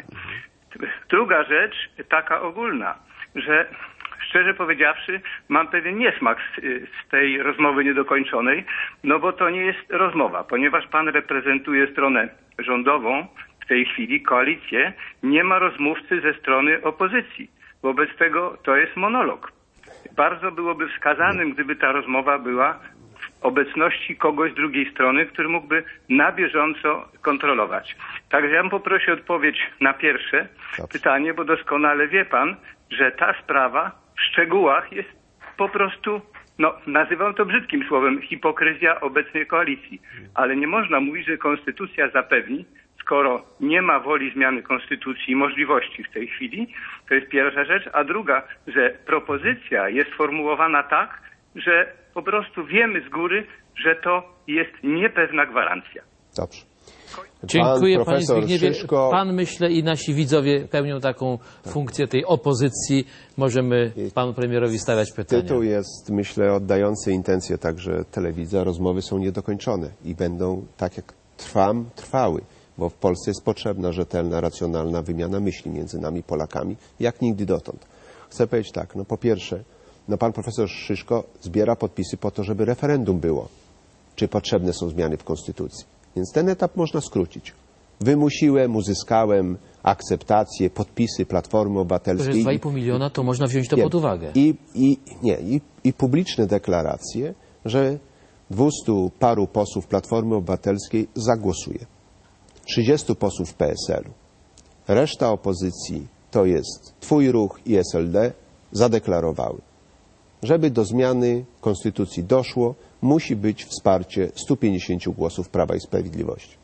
[SPEAKER 6] Druga rzecz, taka ogólna, że szczerze powiedziawszy, mam pewien niesmak z, z tej rozmowy niedokończonej, no bo to nie jest rozmowa, ponieważ pan reprezentuje stronę rządową, w tej chwili koalicję, nie ma rozmówcy ze strony opozycji. Wobec tego to jest monolog. Bardzo byłoby wskazanym, gdyby ta rozmowa była w obecności kogoś z drugiej strony, który mógłby na bieżąco kontrolować. Także ja bym poprosił o odpowiedź na pierwsze
[SPEAKER 2] Dobrze.
[SPEAKER 6] pytanie, bo doskonale wie pan, że ta sprawa w szczegółach jest po prostu, no nazywam to brzydkim słowem, hipokryzja obecnej koalicji. Ale nie można mówić, że konstytucja zapewni, skoro nie ma woli zmiany konstytucji i możliwości w tej chwili, to jest pierwsza rzecz, a druga, że propozycja jest formułowana tak, że po prostu wiemy z góry, że to jest niepewna gwarancja.
[SPEAKER 2] Dobrze.
[SPEAKER 1] Dziękuję
[SPEAKER 2] Pan
[SPEAKER 1] panie
[SPEAKER 2] profesor
[SPEAKER 1] Zbigniewie.
[SPEAKER 2] Szyszko,
[SPEAKER 1] Pan, myślę, i nasi widzowie pełnią taką funkcję tej opozycji. Możemy panu premierowi stawiać pytania.
[SPEAKER 2] tytuł jest, myślę, oddający intencje także telewizja. Rozmowy są niedokończone i będą, tak jak trwam, trwały, bo w Polsce jest potrzebna rzetelna, racjonalna wymiana myśli między nami, Polakami, jak nigdy dotąd. Chcę powiedzieć tak, no po pierwsze, no pan profesor Szyszko zbiera podpisy po to, żeby referendum było, czy potrzebne są zmiany w Konstytucji. Więc ten etap można skrócić. Wymusiłem, uzyskałem akceptację, podpisy Platformy
[SPEAKER 1] To
[SPEAKER 2] Obywatelskiej.
[SPEAKER 1] jest dwa i pół miliona, to można wziąć to
[SPEAKER 2] Nie.
[SPEAKER 1] pod uwagę.
[SPEAKER 2] I, i, nie, i, I publiczne deklaracje, że dwustu paru posłów Platformy Obywatelskiej zagłosuje. trzydziestu posłów P S L u. Reszta opozycji, to jest Twój Ruch i S L D, zadeklarowały. Żeby do zmiany konstytucji doszło, musi być wsparcie stu pięćdziesięciu głosów Prawa i Sprawiedliwości.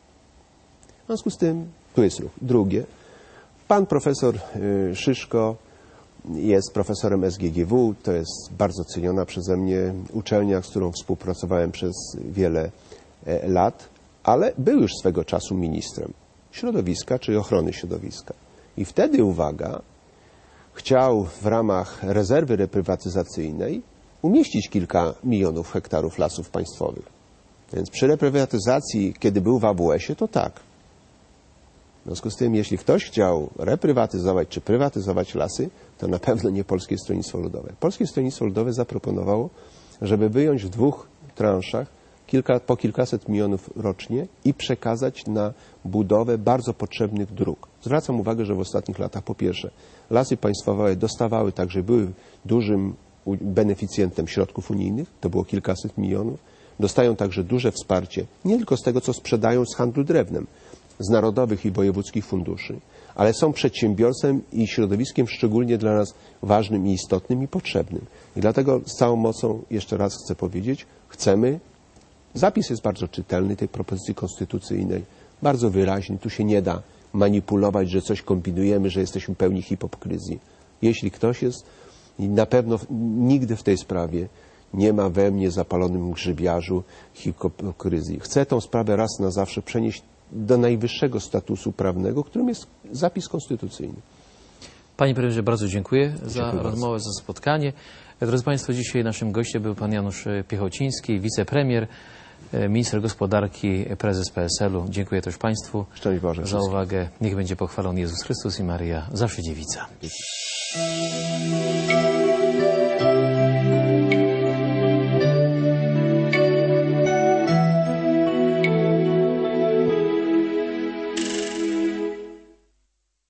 [SPEAKER 2] W związku z tym, tu jest ruch. Drugie, pan profesor y, Szyszko jest profesorem S G G W, to jest bardzo ceniona przeze mnie uczelnia, z którą współpracowałem przez wiele e, lat, ale był już swego czasu ministrem środowiska czy ochrony środowiska. I wtedy, uwaga, chciał w ramach rezerwy reprywatyzacyjnej umieścić kilka milionów hektarów lasów państwowych. Więc przy reprywatyzacji, kiedy był w A W S-ie, to tak. W związku z tym, jeśli ktoś chciał reprywatyzować czy prywatyzować lasy, to na pewno nie Polskie Stronnictwo Ludowe. Polskie Stronnictwo Ludowe zaproponowało, żeby wyjąć w dwóch transzach kilka, po kilkaset milionów rocznie i przekazać na budowę bardzo potrzebnych dróg. Zwracam uwagę, że w ostatnich latach, po pierwsze, lasy państwowe dostawały, także były dużym beneficjentem środków unijnych, to było kilkaset milionów. Dostają także duże wsparcie, nie tylko z tego, co sprzedają z handlu drewnem, z narodowych i wojewódzkich funduszy, ale są przedsiębiorstwem i środowiskiem szczególnie dla nas ważnym i istotnym i potrzebnym. I dlatego z całą mocą, jeszcze raz chcę powiedzieć, chcemy, zapis jest bardzo czytelny tej propozycji konstytucyjnej, bardzo wyraźny, tu się nie da manipulować, że coś kombinujemy, że jesteśmy pełni hipokryzji. Jeśli ktoś jest, i na pewno nigdy w tej sprawie nie ma we mnie zapalonym grzybiarzu hipokryzji. Chcę tą sprawę raz na zawsze przenieść do najwyższego statusu prawnego, którym jest zapis konstytucyjny.
[SPEAKER 1] Panie premierze, bardzo dziękuję za
[SPEAKER 2] Dziękuję
[SPEAKER 1] rozmowę,
[SPEAKER 2] bardzo.
[SPEAKER 1] za spotkanie. Drodzy Państwo, dzisiaj naszym gościem był pan Janusz Piechociński, wicepremier, minister gospodarki, prezes P S L u. Dziękuję też Państwu
[SPEAKER 2] Szczęść Boże
[SPEAKER 1] za
[SPEAKER 2] wszystkim.
[SPEAKER 1] uwagę. Niech będzie pochwalony Jezus Chrystus i Maryja, zawsze dziewica.